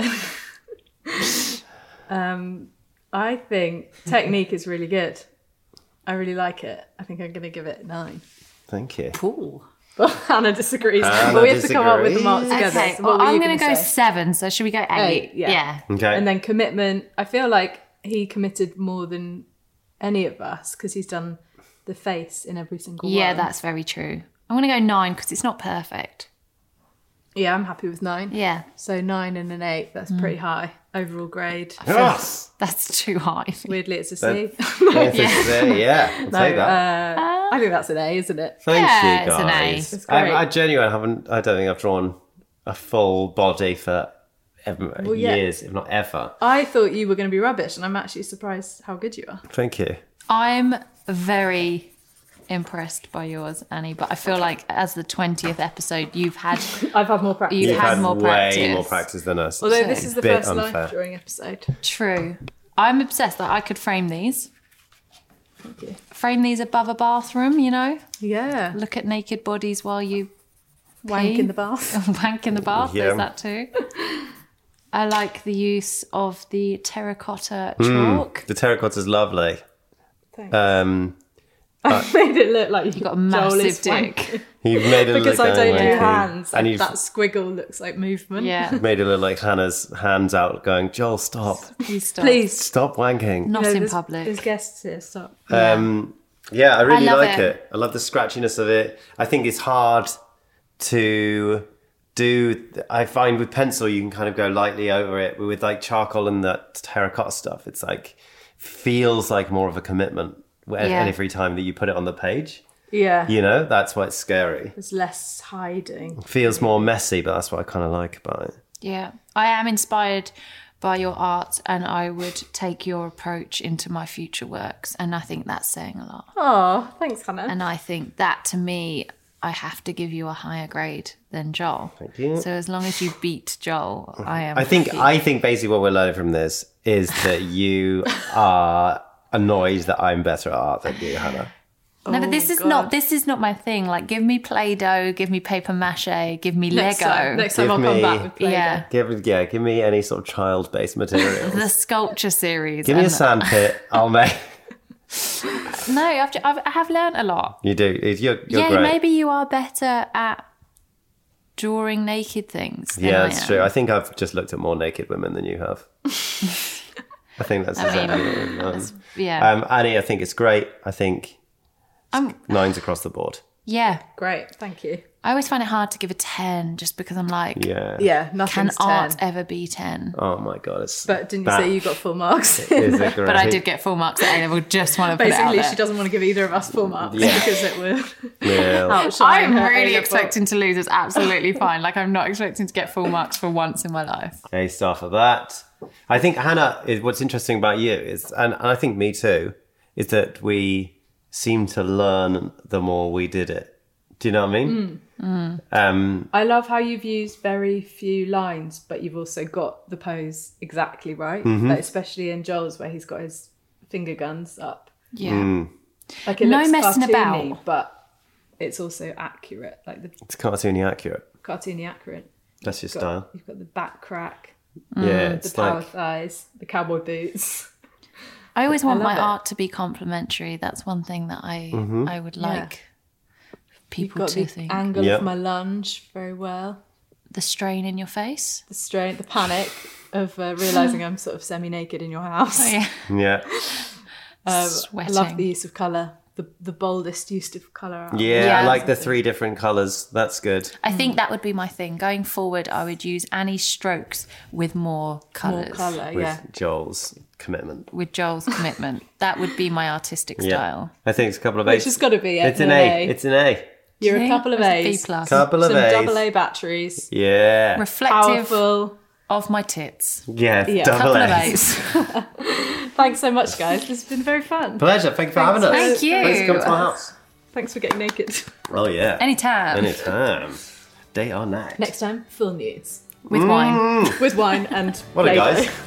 Um, I think technique is really good. I really like it. I think I'm going to give it nine. Thank you. Cool. But Hannah disagrees. Hannah but we have to come up with the marks disagrees. together. Okay, So well, what were I'm you going to gonna go say? seven, so should we go eight? Eight, yeah. Okay. And then commitment. I feel like he committed more than any of us because he's done the face in every single Yeah, one. that's very true. I'm going to go nine because it's not perfect. Yeah, I'm happy with nine. Yeah, So nine and an eight. That's pretty high overall grade. Yes! that's too high. Weirdly, it's a That- C. Yes, it's there, yeah, I'll No, take that. uh, I think that's an A, isn't it? Thank Yeah, you, it's an A. guys. It's great. I, I genuinely haven't, I don't think I've drawn a full body for ever, Well, yeah. years, if not ever. I thought you were going to be rubbish, and I'm actually surprised how good you are. Thank you. I'm very impressed by yours, Annie, but I feel like as the twentieth episode, you've had I've had more practice. You've You've had had more way practice. more practice than us. Although So- this is the Bit first unfair. life drawing episode. True. I'm obsessed that I could frame these. Thank you. Frame these above a bathroom, you know? Yeah. Look at naked bodies while you Wank pee. in the bath. Wank in the bath, Yeah. there's that too. I like the use of the terracotta chalk. The terracotta's lovely. Thanks. Um, I made it look like You've got a Joel massive is dick. wanking. you've made it Because look I like don't do wanking. hands. And you've that squiggle looks like movement. Yeah. made it look like Hannah's hands out going, Joel, stop. Please stop. Please. Stop wanking. Not No, in there's- public. There's guests here, stop. Um, yeah, I really I love like it. it. I love the scratchiness of it. I think it's hard to do. I find with pencil you can kind of go lightly over it. But with like charcoal and that terracotta stuff, it's like feels like more of a commitment when- Yeah. every time that you put it on the page. Yeah. You know, that's why it's scary. There's less hiding. Feels more messy, but that's what I kind of like about it. Yeah. I am inspired by your art and I would take your approach into my future works. And I think that's saying a lot. Oh, thanks, Hannah. And I think that to me, I have to give you a higher grade than Joel. Thank you. So as long as you beat Joel, I am I think happy. I think basically what we're learning from this is that you are annoyed that I'm better at art than you, Hannah. No, but this Oh, is God. not this is not my thing. Like, give me Play-Doh, give me paper mache, give me next Lego. time, next time Give I'll come me- back with Play-Doh. Yeah. Give yeah, give me any sort of child-based materials. The sculpture series. Give me a and- sandpit. I'll make. No, I've, I've I have learned a lot. You do. You're, you're yeah, great. maybe you are better at drawing naked things. Than Yeah, I that's am. true. I think I've just looked at more naked women than you have. I think that's exactly what we've done. Yeah, Um, Annie, I think it's great. I think I'm, nines across the board. yeah. Great, thank you. I always find it hard to give a ten, just because I'm like, Yeah. Yeah, can nothing's art ten. ever be ten? Oh my god, it's. But didn't you that say you got full marks? is a great. But I did get full marks at A level. Just want to put it out Basically, there. she doesn't want to give either of us full marks Yeah. because it would Yeah. outshine I'm her really A-level. expecting to lose. It's absolutely fine. Like, I'm not expecting to get full marks for once in my life. A star for that. I think Hannah, is what's interesting about you is, and, and I think me too, is that we seem to learn the more we did it. Do you know what I mean? Mm. Um, I love how you've used very few lines, but you've also got the pose exactly right. Mm-hmm. Like, especially in Joel's, where he's got his finger guns up. Yeah. mm, Like it No looks messing cartoony, about. but it's also accurate. Like the it's cartoony accurate. cartoony accurate. That's your You've got- style. You've got the back crack, Mm. Yeah, the it's power like thighs, the cowboy boots. I always want love my it. art to be complementary. That's one thing that I Mm-hmm. I would Yeah. like You've people got to the think. angle Yep. of my lunge very well. The strain in your face. The strain, the panic. of uh, realising I'm sort of semi-naked in your house. Oh, yeah. Yeah. Um, I Sweating. love the use of colour, the the boldest use of colour. Yeah, Yeah. I like the three different colours. That's good. I think that would be my thing. Going forward, I would use Annie's strokes with more More colours. colour, With yeah. Joel's commitment. With Joel's commitment. That would be my artistic style. I think it's a couple of Which A's. has got to be it. It's an A. It's an A. You're a See? couple of That's a B A's. plus. Couple of Some A's. double A batteries. Yeah. Reflective Powerful. of my tits. Yeah, Yeah. double Couple of A's. A's. Thanks so much, guys. This has been very fun. Pleasure. Thank you for having us. Thank you. Please come to my house. Thanks for getting naked. Oh, yeah. Anytime. Anytime. Day or night. Next time, full news. With wine. With wine and What a Play-Doh. guys.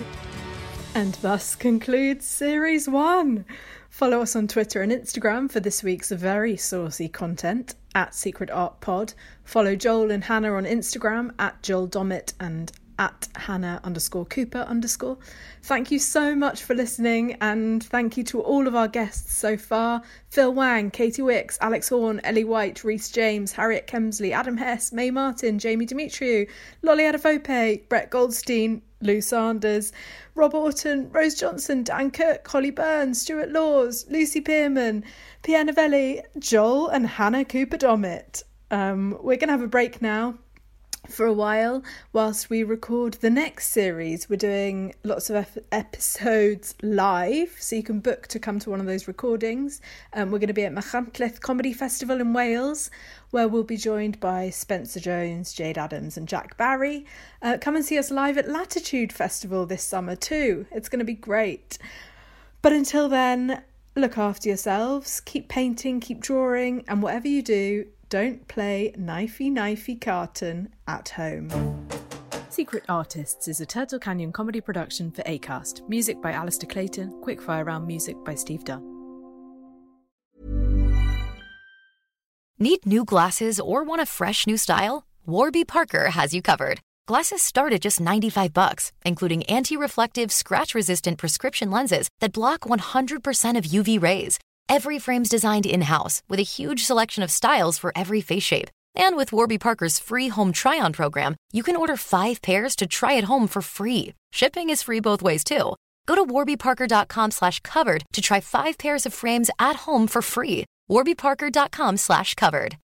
And thus concludes Series one. Follow us on Twitter and Instagram for this week's very saucy content, at Secret Art Pod. Follow Joel and Hannah on Instagram, at Joel Dommett and at Hannah underscore Cooper underscore. Thank you so much for listening, and thank you to all of our guests so far. Phil Wang, Katie Wicks, Alex Horn, Ellie White, Rhys James, Harriet Kemsley, Adam Hess, May Martin, Jamie Demetriou, Lolly Adefope, Brett Goldstein, Lou Sanders, Rob Orton, Rose Johnson, Dan Cook, Holly Burns, Stuart Laws, Lucy Pearman, Pierre Novelli, Joel and Hannah Cooper Dommett. Um, we're going to have a break now for a while whilst we record the next series. We're doing lots of ep- episodes live, so you can book to come to one of those recordings. Um, we're going to be at Machynlleth Comedy Festival in Wales, where we'll be joined by Spencer Jones, Jade Adams and Jack Barry. Uh, come and see us live at Latitude Festival this summer too. It's going to be great. But until then, look after yourselves, keep painting, keep drawing, and whatever you do, don't play knifey knifey carton at home. Secret Artists is a Turtle Canyon comedy production for Acast. Music by Alistair Clayton, Quickfire Round music by Steve Dunn. Need new glasses or want a fresh new style? Warby Parker has you covered. Glasses start at just ninety-five bucks, including anti-reflective, scratch-resistant prescription lenses that block one hundred percent of U V rays. Every frame's designed in-house with a huge selection of styles for every face shape. And with Warby Parker's free home try-on program, you can order five pairs to try at home for free. Shipping is free both ways, too. Go to warbyparker.com slash covered to try five pairs of frames at home for free. warbyparker.com slash covered.